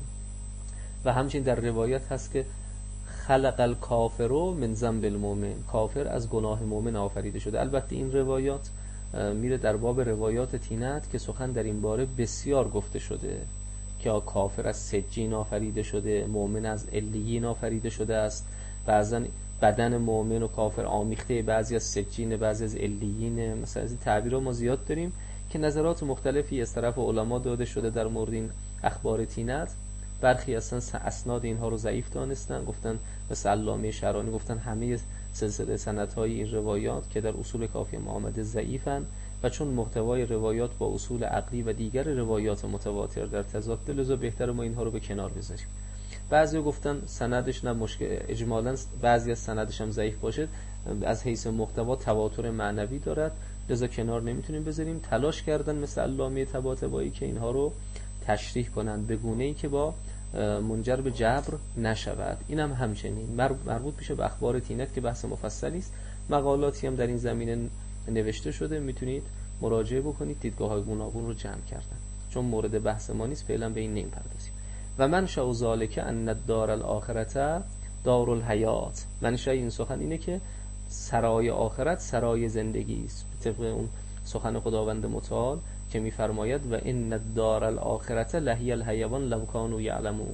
و همچنین در روایت هست که خلق الکافر من ذنب المؤمن، کافر از گناه مؤمن آفریده شده. البته این روایات میره در باب روایات تینت که سخن در این باره بسیار گفته شده که کافر از سجین آفریده شده، مؤمن از علیین آفریده شده است. بعضا بدن مؤمن و کافر آمیخته، بعضی از سجین، بعضی از علیین. مثلا از این تعبیرها ما زیاد داریم که نظرات مختلفی از طرف علما داده شده در مورد این اخبار تینت. برخی اصلا اسناد اینها رو ضعیف دانستن، گفتن مثل علامه شرانی گفتن همه سلسله سندهای این روایات که در اصول کافی ما آمده ضعیفن، و چون محتوای روایات با اصول عقلی و دیگر روایات متواتر در تضاد، لذا بهتره ما اینها رو به کنار بذاریم. بعضی گفتن سندش نه مشکل، اجمالاً بعضی از سندش هم ضعیف باشه، از حیث محتوا تواتر معنوی دارد، لذا کنار نمیتونیم بذاریم. تلاش کردن مثل علامه طباطبایی که اینها رو تشریح کنند به گونه‌ای که با منجر به جبر نشود. اینم همچنین مربوط میشه به اخبار تینت که بحث مفصلی است. مقالاتی هم در این زمینه نوشته شده، میتونید مراجعه بکنید، دیدگاه‌های گوناگون رو جمع کردن. چون مورد بحث ما نیست فعلا به این نمی‌پردازیم. و منشأ ذلک ان الدار الاخرة دار الحیات، منشأ این سخن اینه که سرای آخرت سرای زندگی است، طبق اون سخن خداوند متعال که می‌فرماید و ان الدار الاخرة لهی الحیوان لو کانوا یعلمون،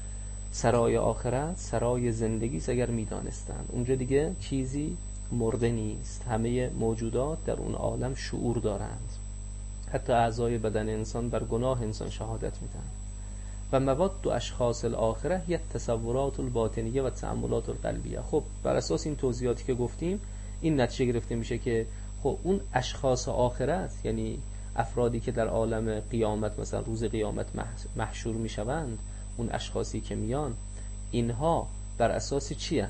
سرای آخرت سرای زندگی است اگر می‌دانستند. اونجا دیگه چیزی مرده نیست، همه موجودات در اون عالم شعور دارند، حتی اعضای بدن انسان بر گناه انسان شهادت میدن. و مواد اشخاص الاخره هی تصورات الباطنیه و تأملات القلبیه. خب بر اساس این توضیحاتی که گفتیم این نتیجه گرفته میشه که خب اون اشخاص آخرت، یعنی افرادی که در عالم قیامت مثلا روز قیامت محشور میشوند، اون اشخاصی که میان، اینها بر اساس چیه؟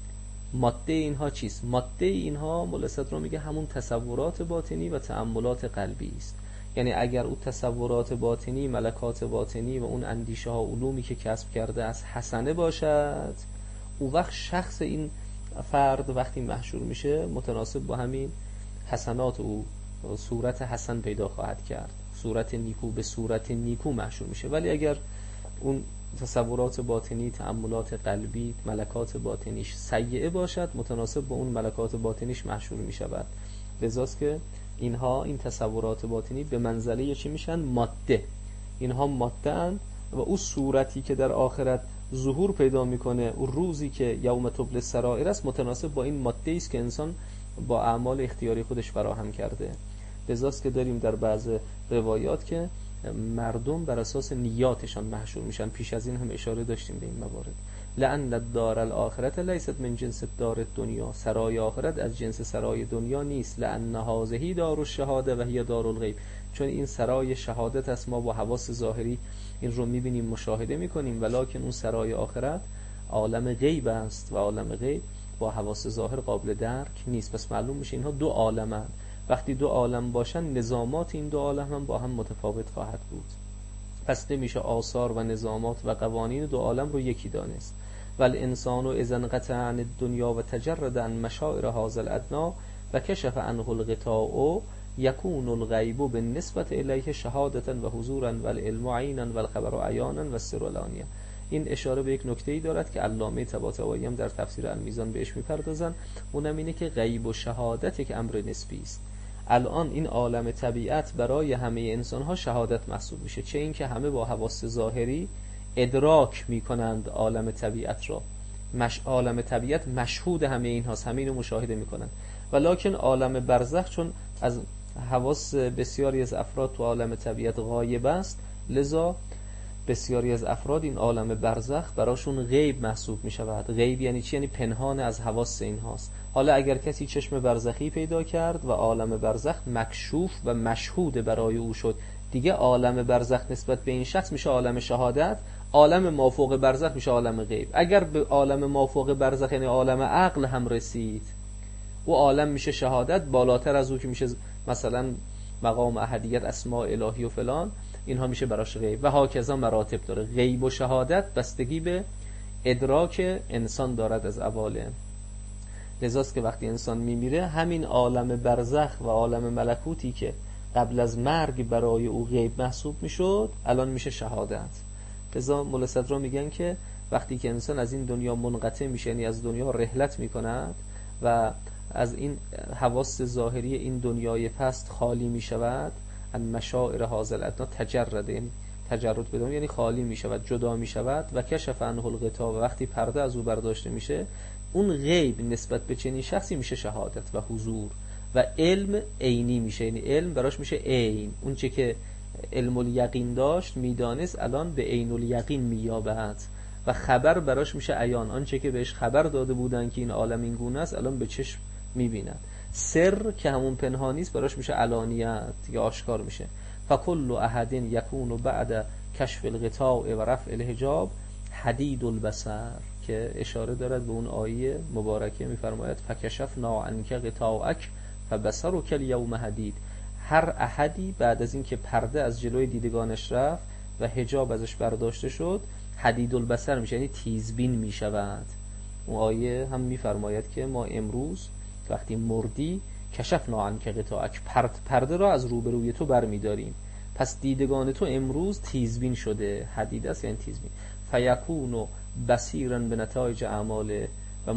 ماده اینها چیست؟ ماده اینها مولا صدر میگه همون تصورات باطنی و تأملات قلبی است. یعنی اگر اون تصورات باطنی، ملکات باطنی و اون اندیشه ها، علومی که کسب کرده از حسنه باشد، اون وقت شخص این فرد وقتی محشور میشه متناسب با همین حسنات او صورت حسن پیدا خواهد کرد، صورت نیکو به صورت نیکو محشور میشه. ولی اگر اون تصورات باطنی، تأملات قلبی، ملکات باطنیش سیئه باشد، متناسب با اون ملکات باطنیش محشور میشود. لذاست که اینها، این تصورات باطنی به منزله چی میشن؟ ماده. اینها ماده اند و اون صورتی که در آخرت ظهور پیدا میکنه، اون روزی که یوم تبلی السرائر است، متناسب با این ماده است که انسان با اعمال اختیاری خودش فراهم کرده. لذاست که داریم در بعض روایات که مردم بر اساس نیاتشان محشور میشن. پیش از این هم اشاره داشتیم به این موارد. لأن الدار الآخرت لیست من جنس دار الدنیا، سرای آخرت از جنس سرای دنیا نیست. لأن هذه دار الشهاده و هی دار الغیب، چون این سرای شهادت است، ما با حواس ظاهری این رو میبینیم، مشاهده میکنیم، ولکن اون سرای آخرت عالم غیب است و عالم غیب با حواس ظاهر قابل درک نیست. پس معلوم میشه اینها دو عالمن. وقتی دو عالم باشن، نظامات این دو عالم هم با هم متفاوت خواهد بود. پس نمیشه آثار و نظامات و قوانین دو عالم رو یکی دانست. والانسان اذا انقطع عن الدنیا و تجرد عن مشاعر هذا الادنی و کشف عنه الغطاء یکون الغیب بالنسبه الیه شهادة و حضورا و العلم عینا و الخبر عیانا و السر علانیه. این اشاره به یک نکته‌ای دارد که علامه طباطبایی هم در تفسیر المیزان بهش میپردازن. اونم اینه که غیب و شهادت یک امر نسبی است. الان این عالم طبیعت برای همه انسان‌ها شهادت محسوب میشه، چه این که همه با حواس ظاهری ادراک میکنند عالم طبیعت را. عالم طبیعت مشهود همه اینهاست، همه اینو مشاهده میکنند. ولکن عالم برزخ چون از حواس بسیاری از افراد تو عالم طبیعت غایب است، لذا بسیاری از افراد این عالم برزخ براشون غیب محسوب می شود. غیب یعنی چی؟ یعنی پنهان از حواس اینهاست. حالا اگر کسی چشم برزخی پیدا کرد و عالم برزخ مکشوف و مشهود برای او شد، دیگه عالم برزخ نسبت به این شخص میشه عالم شهادت، عالم مافوق برزخ میشه عالم غیب. اگر به عالم مافوق برزخ یعنی عالم عقل هم رسید، او عالم میشه شهادت. بالاتر از او که میشه مثلا مقام احدیت، اسماء الهی و فلان، اینها میشه براش غیب. و هاکذا مراتب داره. غیب و شهادت بستگی به ادراک انسان دارد از عوالم. لذاست که وقتی انسان میمیره، همین عالم برزخ و عالم ملکوتی که قبل از مرگ برای او غیب محسوب میشد، الان میشه شهادت. لذا مولا صدرا میگن که وقتی که انسان از این دنیا منقطع میشه، یعنی از دنیا رحلت میکند و از این حواس ظاهری این دنیای پست خالی میشود، ان مشاعر هذا الادنی تجرد، یعنی تجرد بدون یعنی خالی میشود، جدا میشود. و کشف عنه الغطاء، و وقتی پرده از او برداشته میشه، اون غیب نسبت به چنین شخصی میشه شهادت و حضور. و علم عینی میشه، یعنی علم براش میشه عین. اون چه که علم الیقین داشت میدانست، الان به عین الیقین مییابد. و خبر براش میشه عیان، آنچه که بهش خبر داده بودن که این عالم این گونه است، الان به چشم میبیند. سر که همون پنهانی است براش میشه علانیت یا آشکار میشه. فکل احد یکون بعد کشف الغطاء و رفع الحجاب حدید البصر، که اشاره دارد به اون آیه مبارکه میفرماید فکشفنا عنک غطاءک فبصرک الیوم حدید. هر احدی بعد از این که پرده از جلوی دیدگانش رفت و حجاب ازش برداشته شد، حدید البصر میشه، یعنی تیزبین میشود. اون آیه هم میفرماید که ما امروز وقتی مردی کشفنا عنک غطاءک، پرده را از روبروی تو برمیداریم، پس دیدگان تو امروز تیزبین شده. حدید است یعنی تیزبین. فیکون بصیرا به نتایج اعماله و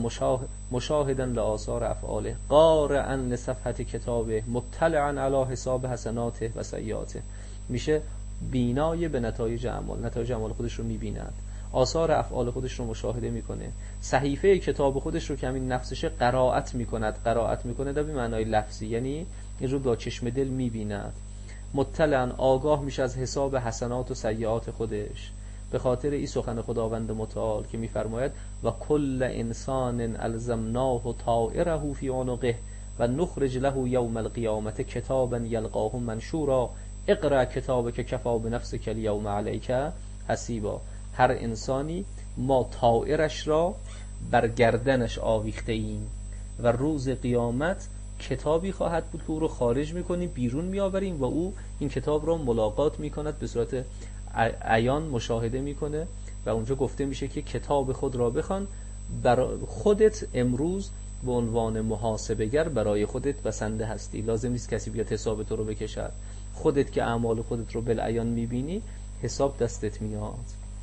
مشاهدا لآثار افعاله، قارئا لصفحه کتابه، مطلعا علی حساب حسناته و سیئاته. میشه بینای به نتایج اعمال، نتایج اعمال خودش رو میبیند، آثار افعال خودش رو مشاهده میکنه، صحیفه کتاب خودش رو که همین نفسش قرائت میکنه در معنای لفظی، یعنی این رو با چشم دل میبیند. مطلعا آگاه میشه از حساب حسنات و سیئات خودش. به خاطر این سخن خداوند متعال که میفرماید و کل انسان الزمناه طائره فی عنقه و نخرج له یوم القیامت کتابا یلقاه منشورا اقرأ کتابک کفی بنفسک الیوم علیک حسیبا. هر انسانی ما طائرش را بر گردنش آویخته ایم و روز قیامت کتابی خواهد بود که او رو خارج میکنیم، بیرون میآوریم و او این کتاب را ملاقات میکند، به صورت عیان مشاهده میکنه و اونجا گفته میشه که کتاب خود را بخوان، برای خودت امروز به عنوان محاسبه‌گر برای خودت بسنده هستی، لازم نیست کسی بیاد حساب تو رو بکشد، خودت که اعمال خودت رو بالعیان میبینی حساب دستت میاد.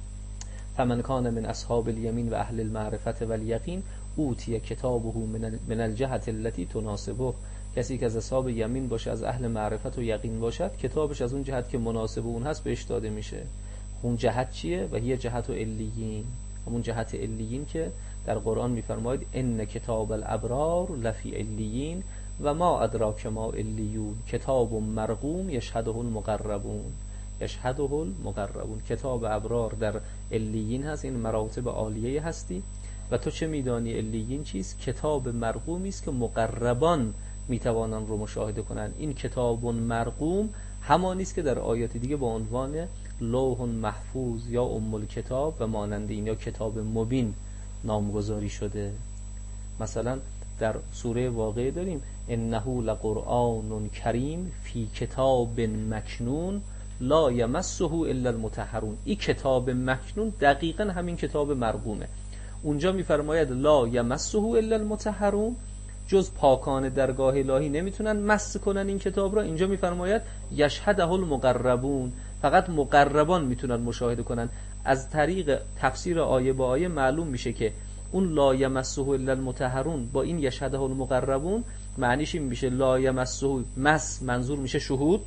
فمن کان من اصحاب الیمین و اهل المعرفت و الیقین اوتی کتابه من الجهت التي تناسبه. کسی که از اصحاب یمین باشه، از اهل معرفت و یقین باشد، کتابش از اون جهت که مناسب اون هست بهش داده میشه. اون جهت چیه؟ و هی جهت الیین، همون جهت الیین که در قرآن میفرماید ان کتاب الابرار لفی الیین و ما ادراک ما الیون کتاب مرقوم یشهده المقربون. یشهده المقربون، کتاب ابرار در الیین هست، این مراتب عالیه هستی. و تو چه میدانی الیین چیست؟ کتاب مرقومی است که مقربان میتوانن رو مشاهده کنن. این کتاب مرقوم همانی است که در آیات دیگه با عنوان لوح محفوظ یا ام الکتاب و مانند این یا کتاب مبین نامگذاری شده. مثلا در سوره واقعه داریم انه لقرآن کریم فی کتاب مکنون لا یمسه الا المطهرون. این کتاب مکنون دقیقا همین کتاب مرقومه. اونجا میفرماید لا یمسه الا المطهرون، جز پاکان درگاه الهی نمیتونن مس کنن این کتاب را. اینجا میفرماید یشهده المقربون، فقط مقربان میتونن مشاهده کنن. از طریق تفسیر آیه با آیه معلوم میشه که اون لا یمسه الا المطهرون با این یشهده المقربون معنیش این میشه لا یمسه، مس منظور میشه شهود،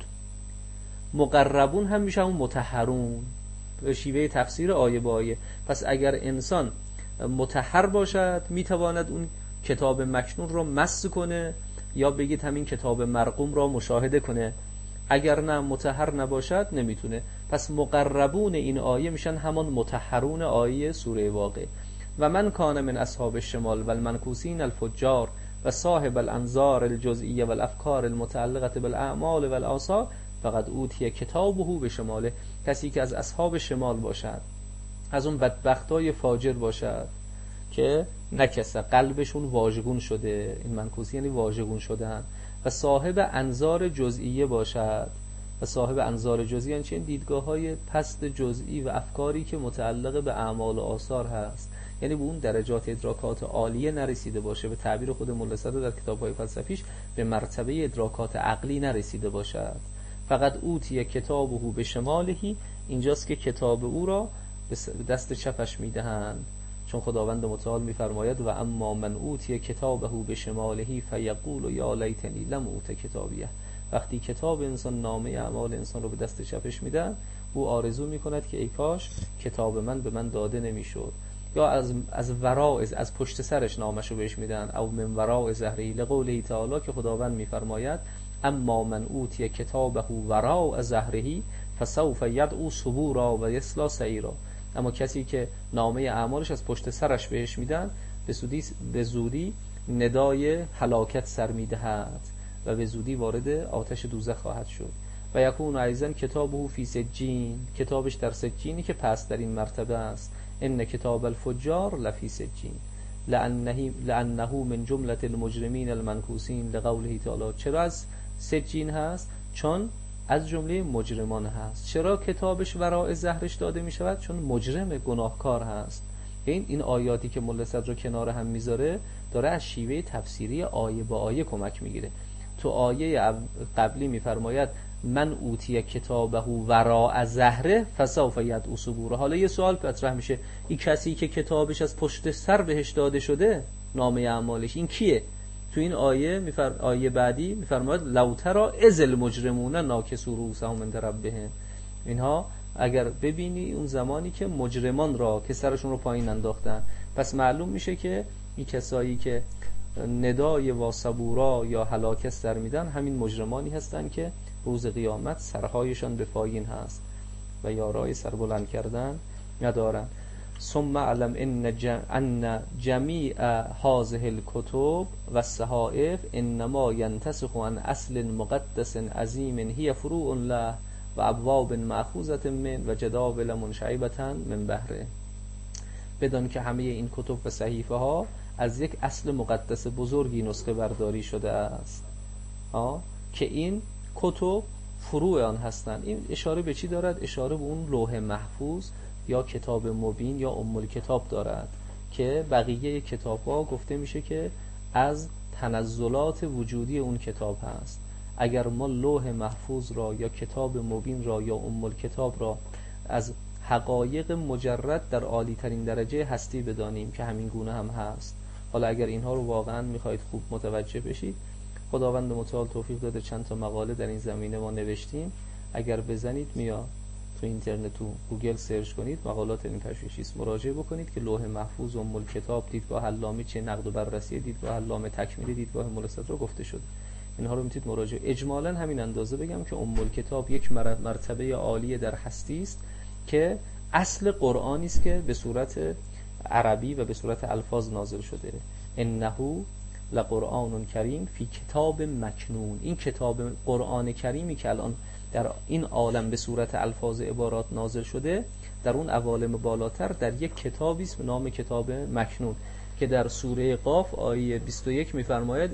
مقربون هم میشه اون مطهرون، به شیوه تفسیر آیه با آیه. پس اگر انسان مطهر باشد میتواند اون کتاب مکنون را مس کنه یا بگید همین کتاب مرقوم را مشاهده کنه. اگر نه مطهر نباشد نمیتونه. پس مقربون این آیه میشن همان مطهرون آیه سوره واقعه. و من کان من اصحاب الشمال و المنکوسین الفجار و صاحب الانظار الجزئیه و الافکار المتعلقه بالاعمال و الاثار فقد اوتی کتابه به شماله. کسی که از اصحاب شمال باشد، از اون بدبختای فاجر باشد که نکسه قلبشون واژگون شده، این منکوسی یعنی واژگون شدن، و صاحب انظار جزئیه باشد. و صاحب انظار جزئی یعنی چه؟ دیدگاه های پست جزئی و افکاری که متعلق به اعمال و آثار هست، یعنی به اون درجات ادراکات عالیه نرسیده باشه. به تعبیر خود ملا صدر در کتاب‌های فلسفیش به مرتبه ادراکات عقلی نرسیده باشد. فقط اوتی کتابه به شمالهی، اینجاست که کتاب او را به دست چپش میدهند، چون خداوند متعال میفرماید و اما من اوتی کتابه به شمالهی فیقول یا لیتنی لم اوت کتابیه. وقتی کتاب انسان، نامه اعمال انسان رو به دست چپش میدن، او آرزو میکند که ای کاش کتاب من به من داده نمیشد. یا از وراء، از پشت سرش نامش رو بهش میدن، او من وراء ظهری لقوله تعالی که خداوند میفرماید اما من اوتی کتابه وراء ظهره فسوف یدعو ثبورا و یصلی سعیرا. اما کسی که نامه اعمالش از پشت سرش بهش میدن به زودی ندای هلاکت سر میدهد و به زودی وارد آتش دوزخ خواهد شد. و یکون ایضا کتابه فی سجین، کتابش در سجینی که پس در این مرتبه است. ان کتاب الفجار لفی سجین لانه من جمله المجرمین المنکوسین لقوله تعالی. چرا از سجین هست؟ چون از جمله مجرمان هست. چرا کتابش وراء ظهرش داده می شود؟ چون مجرم گناهکار هست. این آیاتی که ملا صدر رو کنار هم میذاره داره از شیوه تفسیری آیه با آیه کمک میگیره. تو آیه قبلی میفرماید من اوتی کتابه وراء ظهره فسوف یدعو ثبورا. حالا یه سوال مطرح میشه، این کسی که کتابش از پشت سر بهش داده شده، نامه اعمالش، این کیه؟ تو این آیه بعدی میفرماید لو تری اذ المجرمون ناکسوا رؤوسهم عند ربهم. اینها اگر ببینی اون زمانی که مجرمان را که سرشون رو پایین انداختن. پس معلوم میشه که این کسایی که ندای واسبورا یا هلاکت سر میدن همین مجرمانی هستن که روز قیامت سرهایشان به پایین هست و یارای سربلند کردن ندارند. ثم علم ان جمیع هذه الکتب و الصحائف انما ینتسخ عن اصل مقدس عظیم هی فروع له و ابواب مأخوذة من و جداول منشعبة من بحره. بدان که همه این کتب و صحیفه ها از یک اصل مقدس بزرگی نسخه برداری شده است که این کتب فروع آن هستند. این اشاره به چی دارد؟ اشاره به اون لوح محفوظ یا کتاب مبین یا ام الکتاب دارد که بقیه کتاب ها گفته میشه که از تنزلات وجودی اون کتاب هست. اگر ما لوح محفوظ را یا کتاب مبین را یا ام الکتاب را از حقایق مجرد در عالی ترین درجه هستی بدانیم که همین گونه هم هست، حالا اگر اینها رو واقعا میخواید خوب متوجه بشید، خداوند متعال توفیق داده چند تا مقاله در این زمینه ما نوشتیم، اگر بزنید میاد تو اینترنت تو گوگل سرچ کنید مقالات این تشریحی است، مراجعه بکنید که لوح محفوظ و ام الکتاب، دیدگاه علامه چه نقد و بررسی دیدگاه علامه تکمیلی، دیدگاه مولصد رو گفته شده. اینها رو میتونید مراجعه. اجمالاً همین اندازه بگم که ام الکتاب یک مرتبه عالی در هستی است که اصل قرآنی است که به صورت عربی و به صورت الفاظ نازل شده. انه لقرآن کریم فی کتاب مکنون. این کتاب قرآن کریمی که الان در این عالم به صورت الفاظ عبارات نازل شده، در اون عوالم بالاتر در یک کتابی است به نام کتاب مکنون که در سوره قاف آیه 21 می‌فرماید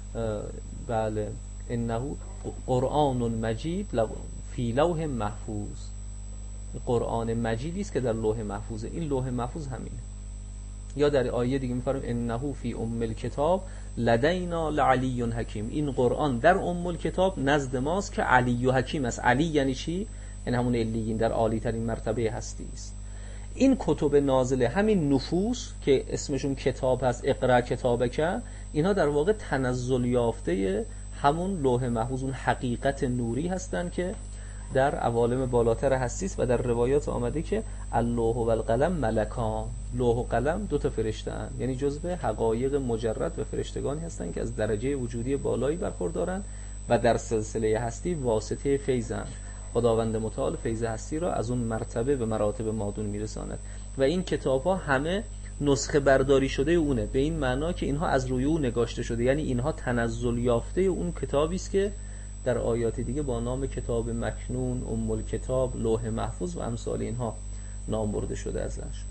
بله انه قرآن مجید فی لوح محفوظ. قرآن مجیدی است که در لوح محفوظه. این لوح محفوظ همینه. یا در آیه دیگه می‌فرماید انه فی ام الکتاب لدینا لعلی حکیم. این قرآن در ام الکتاب نزد ماست که علی و حکیم است. علی یعنی چی؟ یعنی همون علیین، در عالی ترین مرتبه هستی است. این کتب نازله، همین نفوس که اسمشون کتاب هست، اقرا کتابک، اینا در واقع تنزل یافته همون لوح محفوظ، اون حقیقت نوری هستن که در عوالم بالاتر هستی است. و در روایات آمده که اللوح و القلم ملکان، لوح و قلم دو تا فرشته اند، یعنی جزء حقایق مجرد و فرشتگانی هستند که از درجه وجودی بالایی برخوردارند و در سلسله هستی واسطه فیضند. خداوند متعال فیض هستی را از اون مرتبه به مراتب مادون میرساند و این کتاب ها همه نسخه برداری شده اونه، به این معنا که اینها از روی اون نگاشته شده، یعنی اینها تنزل یافته اون کتابی است که در آیات دیگه با نام کتاب مکنون، ام الکتاب، لوح محفوظ و امثال اینها نام برده شده ازش.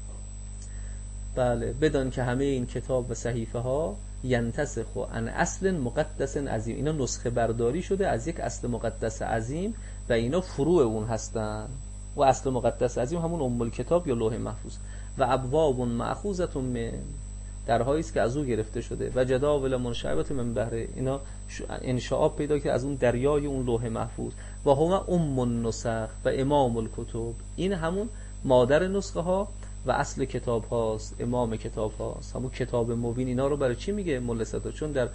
بله، بدان که همه این کتاب و صحیفه ها ینتسخ عن اصل مقدس عظیم، اینا نسخه برداری شده از یک اصل مقدس عظیم و اینا فروع اون هستن. و اصل مقدس عظیم همون ام الکتاب یا لوح محفوظ. و ابواب مأخوذة من، درهایی است که از او گرفته شده. و جداول منشعبة من بحره، اینا انشعاب پیدا که از اون دریای اون لوح محفوظ. و هو ام النسخ و امام الکتب، این همون مادر نسخه ها و اصل کتاب هاست، امام کتاب هاست، همون کتاب مبین. اینا رو برای چی میگه مولصد؟ چون در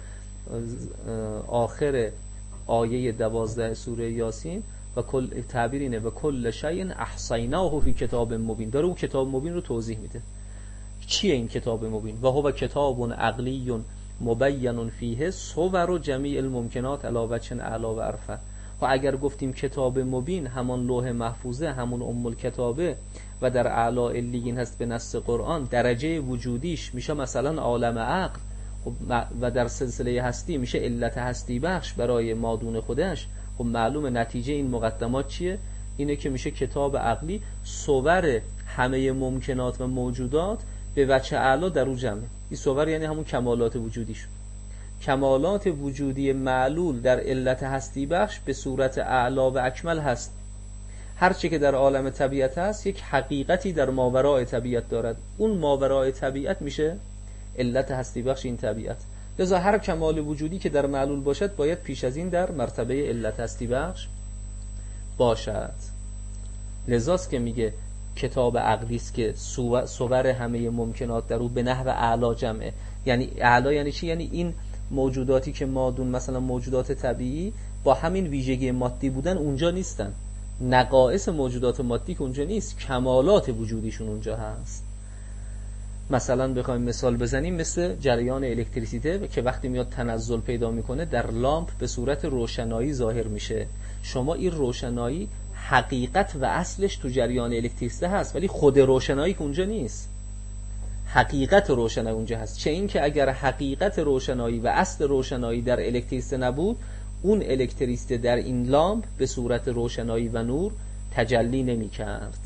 آخر آیه 12 سوره یاسین و کل تعبیر اینه و کل شیء احصیناه فی کتاب مبین، داره اون کتاب مبین رو توضیح میده. چیه این کتاب مبین؟ و هو کتاب عقلی مبین فیه صور جمیع الممکنات علی وجه اعلی و ارفع. و اگر گفتیم کتاب مبین همان لوح محفوظه، همون ام الکتابه و در اعلی علیین هست به نص قرآن، درجه وجودیش میشه مثلا عالم عقل و در سلسله هستی میشه علت هستی بخش برای مادون خودش. خب معلوم نتیجه این مقدمات چیه؟ اینه که میشه کتاب عقلی، صور همه ممکنات و موجودات به وجه اعلی در او جمعه. این صور یعنی همون کمالات وجودیشون. کمالات وجودی معلول در علت هستی بخش به صورت اعلی و اکمل هست. هرچی که در عالم طبیعت هست یک حقیقتی در ماورای طبیعت دارد، اون ماورای طبیعت میشه علت هستی بخش این طبیعت. لذا هر کمال وجودی که در معلول باشد باید پیش از این در مرتبه علت هستی بخش باشد. لذاست که میگه کتاب عقلی است که صور همه ممکنات در او به نحو اعلی جمعه. یعنی اعلی یعنی چی؟ یعنی این موجوداتی که مادون، مثلا موجودات طبیعی، با همین ویژگی مادی بودن اونجا نیستن. نقائص موجودات مادی که اونجا نیست، کمالات وجودیشون اونجا هست. مثلا بخوایم مثال بزنیم، مثل جریان الکتریسیته که وقتی میاد تنزل پیدا میکنه در لامپ به صورت روشنایی ظاهر میشه. شما این روشنایی حقیقت و اصلش تو جریان الکتریسته هست، ولی خود روشنایی که اونجا نیست. حقیقت روشنایی اونجا هست. چه این که اگر حقیقت روشنایی و اصل روشنایی در الکتریسته نبود، اون الکتریسته در این لامپ به صورت روشنایی و نور تجلی نمی کرد.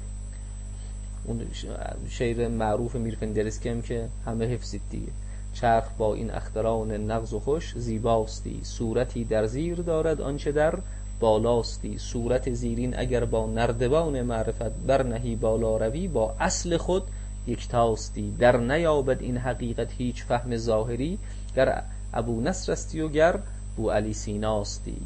اون شعر معروف میر پندرسکی هم که همه حفظید دیگه: چرخ با این اختران نغز و خوش، زیباستی صورتی در زیر دارد آنچه در بالاستی. صورت زیرین اگر با نردبان معرفت برنهی بالا روی، با اصل خود یکتاستی. در نیابد این حقیقت هیچ فهم ظاهری، گر ابو نصر استی و گر بو علی سیناستی.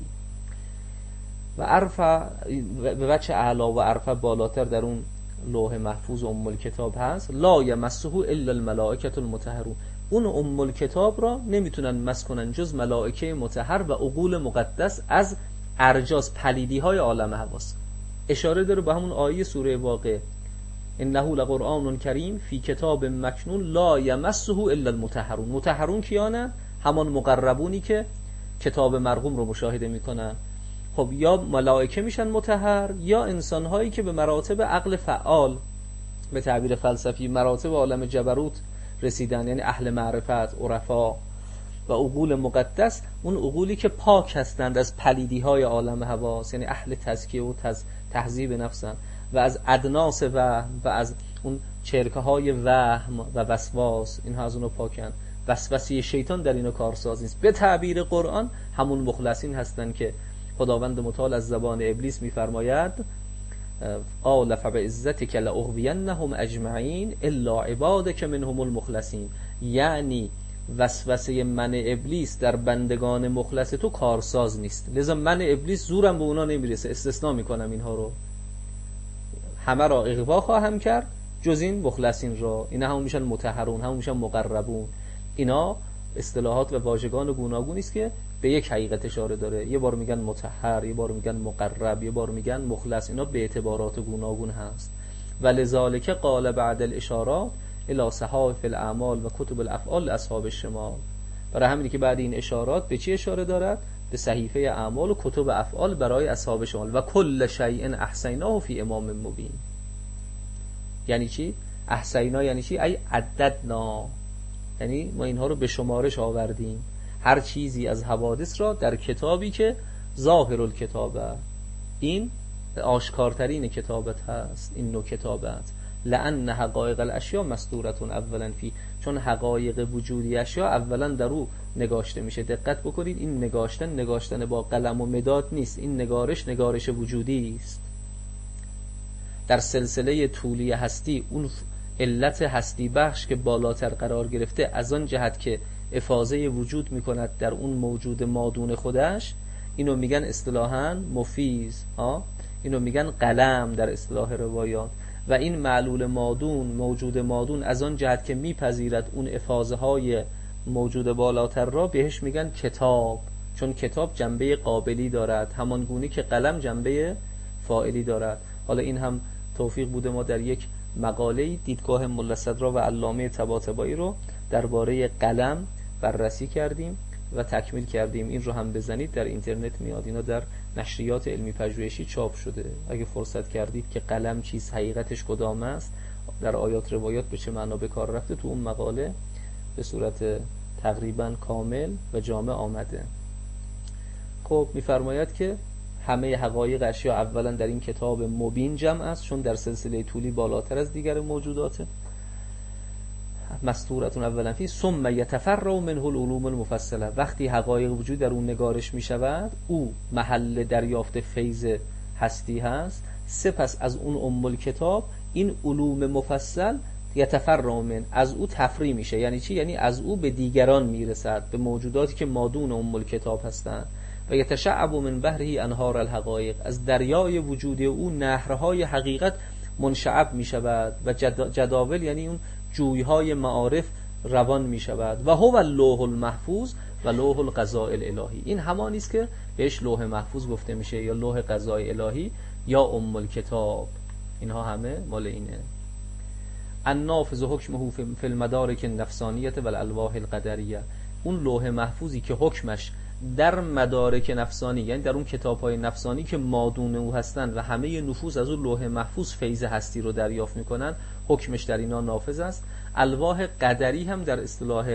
و عرفه به وجه اعلا و عرفه بالاتر در اون لوح محفوظ ام الکتاب هست: لا یمسه الا الملائکه المطهرون. اون ام الکتاب را نمیتونن مس کنن جز ملائکه مطهر و عقول مقدس از ارجاز پلیدی های عالم حواس. اشاره داره به همون آیه سوره واقعه: انه لقرآن کریم فی کتاب مکنون لا یمسه الا المطهرون. مطهرون کیانه؟ همان مقربونی که کتاب مرقوم رو مشاهده میکنن. خب یا ملائکه میشن مطهر، یا انسانهایی که به مراتب عقل فعال، به تعبیر فلسفی مراتب عالم جبروت رسیدن، یعنی اهل معرفت، عرفا و عقول مقدس. اون عقولی که پاک هستند از پلیدی های عالم حواس، یعنی اهل تزکیه و تهذیب نفسن، و از ادناس وهم و از اون چرکه های وهم و وسواس، اینها از اونو پاکن. وسوسه شیطان در اینو کارساز نیست. به تعبیر قرآن همون مخلصین هستن که خداوند متعال از زبان ابلیس میفرماید: قال فبعزتک لاغوینهم اجمعین الا عبادک منهم المخلصین. یعنی وسوسه من ابلیس در بندگان مخلص تو کارساز نیست، لذا من ابلیس زورم به اونا نمیرسه، استثناء میکنم اینها رو، همه را اغوا خواهم کرد جز این مخلصین را. اینا همون میشن مطهرون، همون میشن مقربون. اینا اصطلاحات و واژگان گوناگونی است که به یک حقیقت اشاره داره. یه بار میگن مطهر، یه بار میگن مقرب، یه بار میگن مخلص. اینا به اعتبارات گوناگون هست. ولذالک قال بعد الاشارات الی صحائف الاعمال و کتب الافعال اصحاب الشمال. برای همینی که بعد این اشارات به چی اشاره دارد؟ به صحیفه اعمال و کتب افعال برای اصحاب شمال. و کل شیء احصیناه فی امام مبین. یعنی چی؟ احصینا یعنی چی؟ ای عددنا، یعنی ما اینها رو به شمارش آوردیم. هر چیزی از حوادث را در کتابی که ظاهر الکتابه، این آشکارترین کتابت هست، این نوع کتابت. لأن حقایق الاشیاء مستورتون اولا فی، چون حقایق وجودی اشیاء اولا در او نگاشته میشه. دقت بکنید، این نگاشتن با قلم و مداد نیست، این نگارش وجودی است. در سلسله طولی هستی اون علت هستی بخش که بالاتر قرار گرفته، از آن جهت که افاضه وجود میکند در اون موجود مادون خودش، اینو میگن اصطلاحاً مفیز، اینو میگن قلم در اصطلاح روایات. و این معلول مادون، موجود مادون، از آن جهت که میپذیرد اون افاضه های موجود بالاتر را، بهش میگن کتاب، چون کتاب جنبه قابلی دارد، همان گونه که قلم جنبه فاعلی دارد. حالا این هم توفیق بوده ما در یک مقاله دیدگاه ملا صدرا و علامه طباطبایی رو درباره قلم بررسی کردیم و تکمیل کردیم. این رو هم بزنید، در اینترنت میاد، اینا در نشریات علمی پژوهشی چاپ شده. اگه فرصت کردید که قلم چیز، حقیقتش کدام است، در آیات روایات به چه معنا به کار رفته، تو اون مقاله به صورت تقریبا کامل و جامع آمده. خب میفرماید که همه حقایق اشیا اولا در این کتاب مبین جمع است، چون در سلسله طولی بالاتر از دیگر موجوداته. مستورتون اولا فی ثم یتفرع منه العلوم المفصله. وقتی حقایق وجود در اون نگارش می شود، او محل دریافت فیض هستی هست. سپس از اون ام الکتاب این علوم مفصل یتفرع من، از او تفریع میشه. یعنی چی؟ یعنی از او به دیگران میرسد، به موجوداتی که مادون ام الکتاب هستند. و یتشعب من بحره انهار الحقایق، از دریای وجودی او نهرهای حقیقت منشعب می شود و جداول یعنی اون جویهای معارف روان می شود. و هو اللوح المحفوظ و لوح القضاء الالهی. این همان است که بهش لوح محفوظ گفته میشه، یا لوح قضاء الهی، یا ام الکتاب. اینها همه مال اینه. النافذ حکمه فی المدارک النفسانیه و الالواح القدریه. اون لوح محفوظی که حکمش در مدارک نفسانی، یعنی در اون کتاب‌های نفسانی که مادون او هستند و همه نفوس از اون لوح محفوظ فیض هستی رو دریافت میکنن، حکمش در اینا نافذ است. الواح قدری هم در اصطلاح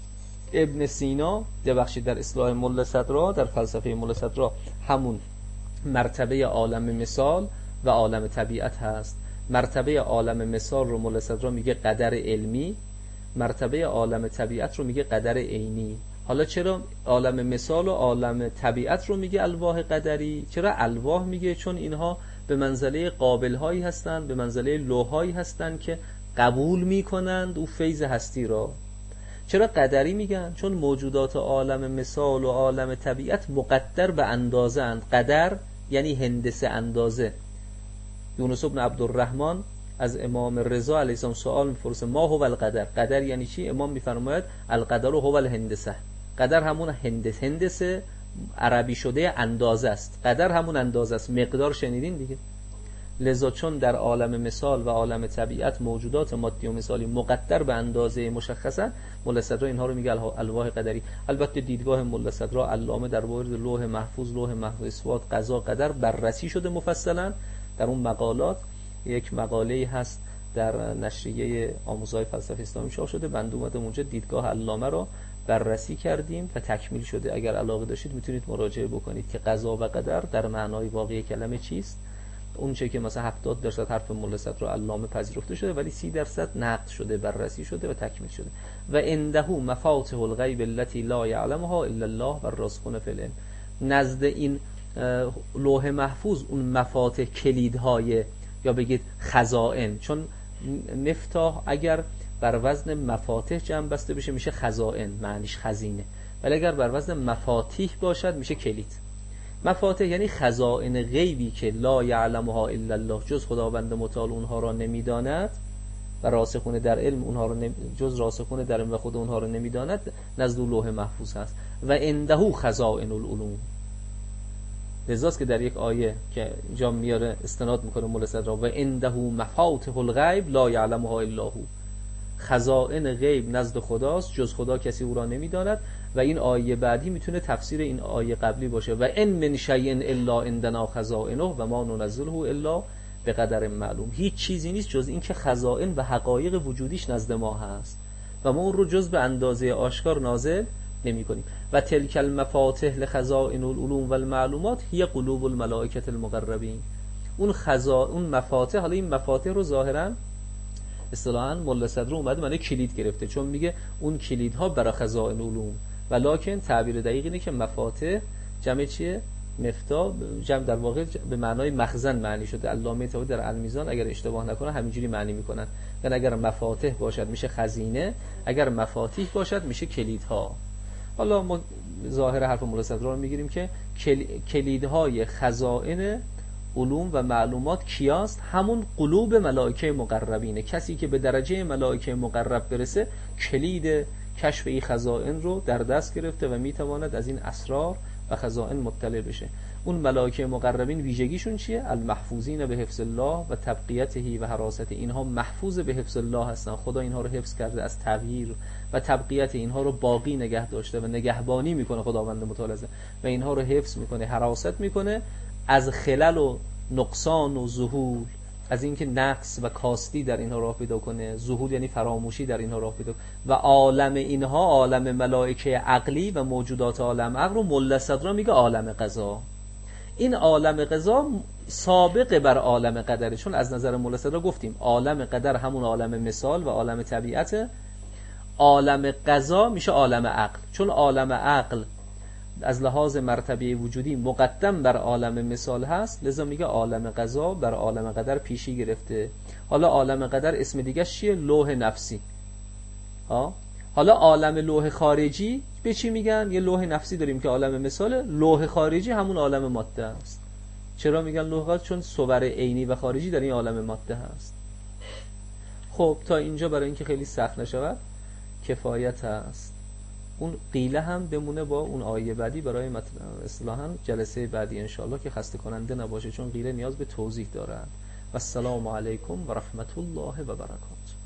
ابن سینا، در اصطلاح ملا صدرا، در فلسفه ملا صدرا، همون مرتبه عالم مثال و عالم طبیعت هست. مرتبه عالم مثال رو ملا صدرا میگه قدر علمی، مرتبه عالم طبیعت رو میگه قدر عینی. حالا چرا عالم مثال و عالم طبیعت رو میگه الواح قدری؟ چرا الواح میگه؟ چون اینها به منزله قابل هایی هستند، به منزله لوحایی هستند که قبول میکنند او فیض هستی را. چرا قدری میگن؟ چون موجودات عالم مثال و عالم طبیعت مقدر به اندازه اند. قدر یعنی هندسه اندازه. یونس بن عبدالرحمن از امام رضا علیه السلام سوال می‌پرسه ما هو القدر؟ قدر یعنی چی؟ امام میفرماید القدر هو الهندسه. قدر همون هندسه عربی شده اندازه است. قدر همون اندازه است. مقدار شنیدین دیگه. لذا چون در عالم مثال و عالم طبیعت موجودات مادی و مثالی مقدر به اندازه مشخصه، ملا صدرا اینها رو میگه الواح قدری. البته دیدگاه ملا صدرا علامه در مورد لوح محفوظ، لوح محفوظ اثبات قضا قدر بررسی شده مفصلا. در اون مقالات یک مقاله‌ای هست در نشریه آموزهای فلسفه اسلامی چاپ شده، بنده اومدم اونجا دیدگاه علامه رو بررسی کردیم و تکمیل شده. اگر علاقه داشتید میتونید مراجعه بکنید که قضا و قدر در معنای واقعی کلمه چیست. اون چه که مثلا 70% حرف ملا صدرا علامه پذیرفته شده، ولی 30% نقد شده، بررسی شده و تکمیل شده. و عنده مفاتح الغیب التي لا یعلمها الا الله والراسخون فی العلم. نزد این لوح محفوظ اون مفاتح، کلیدهای یا بگید خزائن، چون مفتاح اگر بر وزن مفاتح جمع بسته بشه میشه خزائن، معنیش خزینه، ولی اگر بر وزن مفاتیح باشد میشه کلید. مفاتح یعنی خزائن غیبی که لا یعلمها الا الله، جز خداوند متعال اونها را نمیداند و راسخون در علم اونها را جز راسخون در علم و خود اونها را نمیداند، نزد لوح محفوظ هست. و عنده خزائن العلوم. لذاست که در یک آیه که اینجا میاره استناد میکنه ملا صدرا و عنده مفاتح الغیب لا یعلمها الا هو. خزائن غیب نزد خداست، جز خدا کسی او را نمیداند. و این آیه بعدی میتونه تفسیر این آیه قبلی باشه. و ان من شیء الا عندنا خزائنه و ما ننزله الا بقدر معلوم. هیچ چیزی نیست جز این که خزائن و حقایق وجودیش نزد ما هست و ما اون رو جز به اندازه آشکار نازل نمی کنیم. و تلک المفاتح لخزائن العلوم والمعلومات هی قلوب الملائکه المقربین. اون مفاتح، حالا این مفاتح رو ظاهرا اصطلاحاً ملا صدرا اومده معنی کلید گرفته، چون میگه اون کلیدها برای خزائن علوم، ولکن تعبیر دقیق اینه که مفاتح جمع چیه؟ مفتاح، جمع در واقع به معنای مخزن معنی شده. علامه طحاوی در المیزان اگر اشتباه نکنه همینجوری معنی میکنن، یعنی اگر مفاتح باشد میشه خزینه، اگر مفاتیح باشد میشه کلیدها. حالا ما ظاهر حرف ملا صدرا رو میگیریم که کلیدهای خزائن علوم و معلومات کیاست؟ همون قلوب ملائکه مقربینه. کسی که به درجه ملائکه مقرب برسه کلید کشف این خزائن رو در دست گرفته و میتواند از این اسرار و خزائن مطلع بشه. اون ملائکه مقربین ویژگیشون چیه؟ المحفوظین به حفظ الله و تبقیته و حراسته. اینها محفوظ به حفظ الله هستن، خدا اینها رو حفظ کرده از تغییر و تبقیت اینها رو باقی نگه داشته و نگهبانی میکنه خداوند متعال و اینها رو حفظ میکنه، حراست میکنه از خلل و نقصان و ظهور، از اینکه نقص و کاستی در اینها راه پیدا کنه. ظهور یعنی فراموشی در اینها راه پیدا کنه. و عالم اینها، عالم ملائکه عقلی و موجودات عالم عقل رو ملا صدرا میگه عالم قضا. این عالم قضا سابقه بر عالم قدره، چون از نظر ملا صدرا گفتیم عالم قدر همون عالم مثال و عالم طبیعت، عالم قضا میشه عالم عقل، چون عالم عقل از لحاظ مرتبه وجودی مقدم بر عالم مثال هست، لذا میگه عالم قضا بر عالم قدر پیشی گرفته. حالا عالم قدر اسم دیگه چیه؟ لوح نفسی. حالا عالم لوح خارجی به چی میگن؟ یه لوح نفسی داریم که عالم مثال، لوح خارجی همون عالم ماده است. چرا میگن لوح خارجی؟ چون صور عینی و خارجی در این عالم ماده هست. خب تا اینجا برای اینکه خیلی سخت نشود کفایت هست. اون قیله هم بمونه با اون آیه بعدی برای اصطلاحاً جلسه بعدی انشاءالله که خسته کننده نباشه، چون قیله نیاز به توضیح دارد. و السلام علیکم و رحمت الله و برکاته.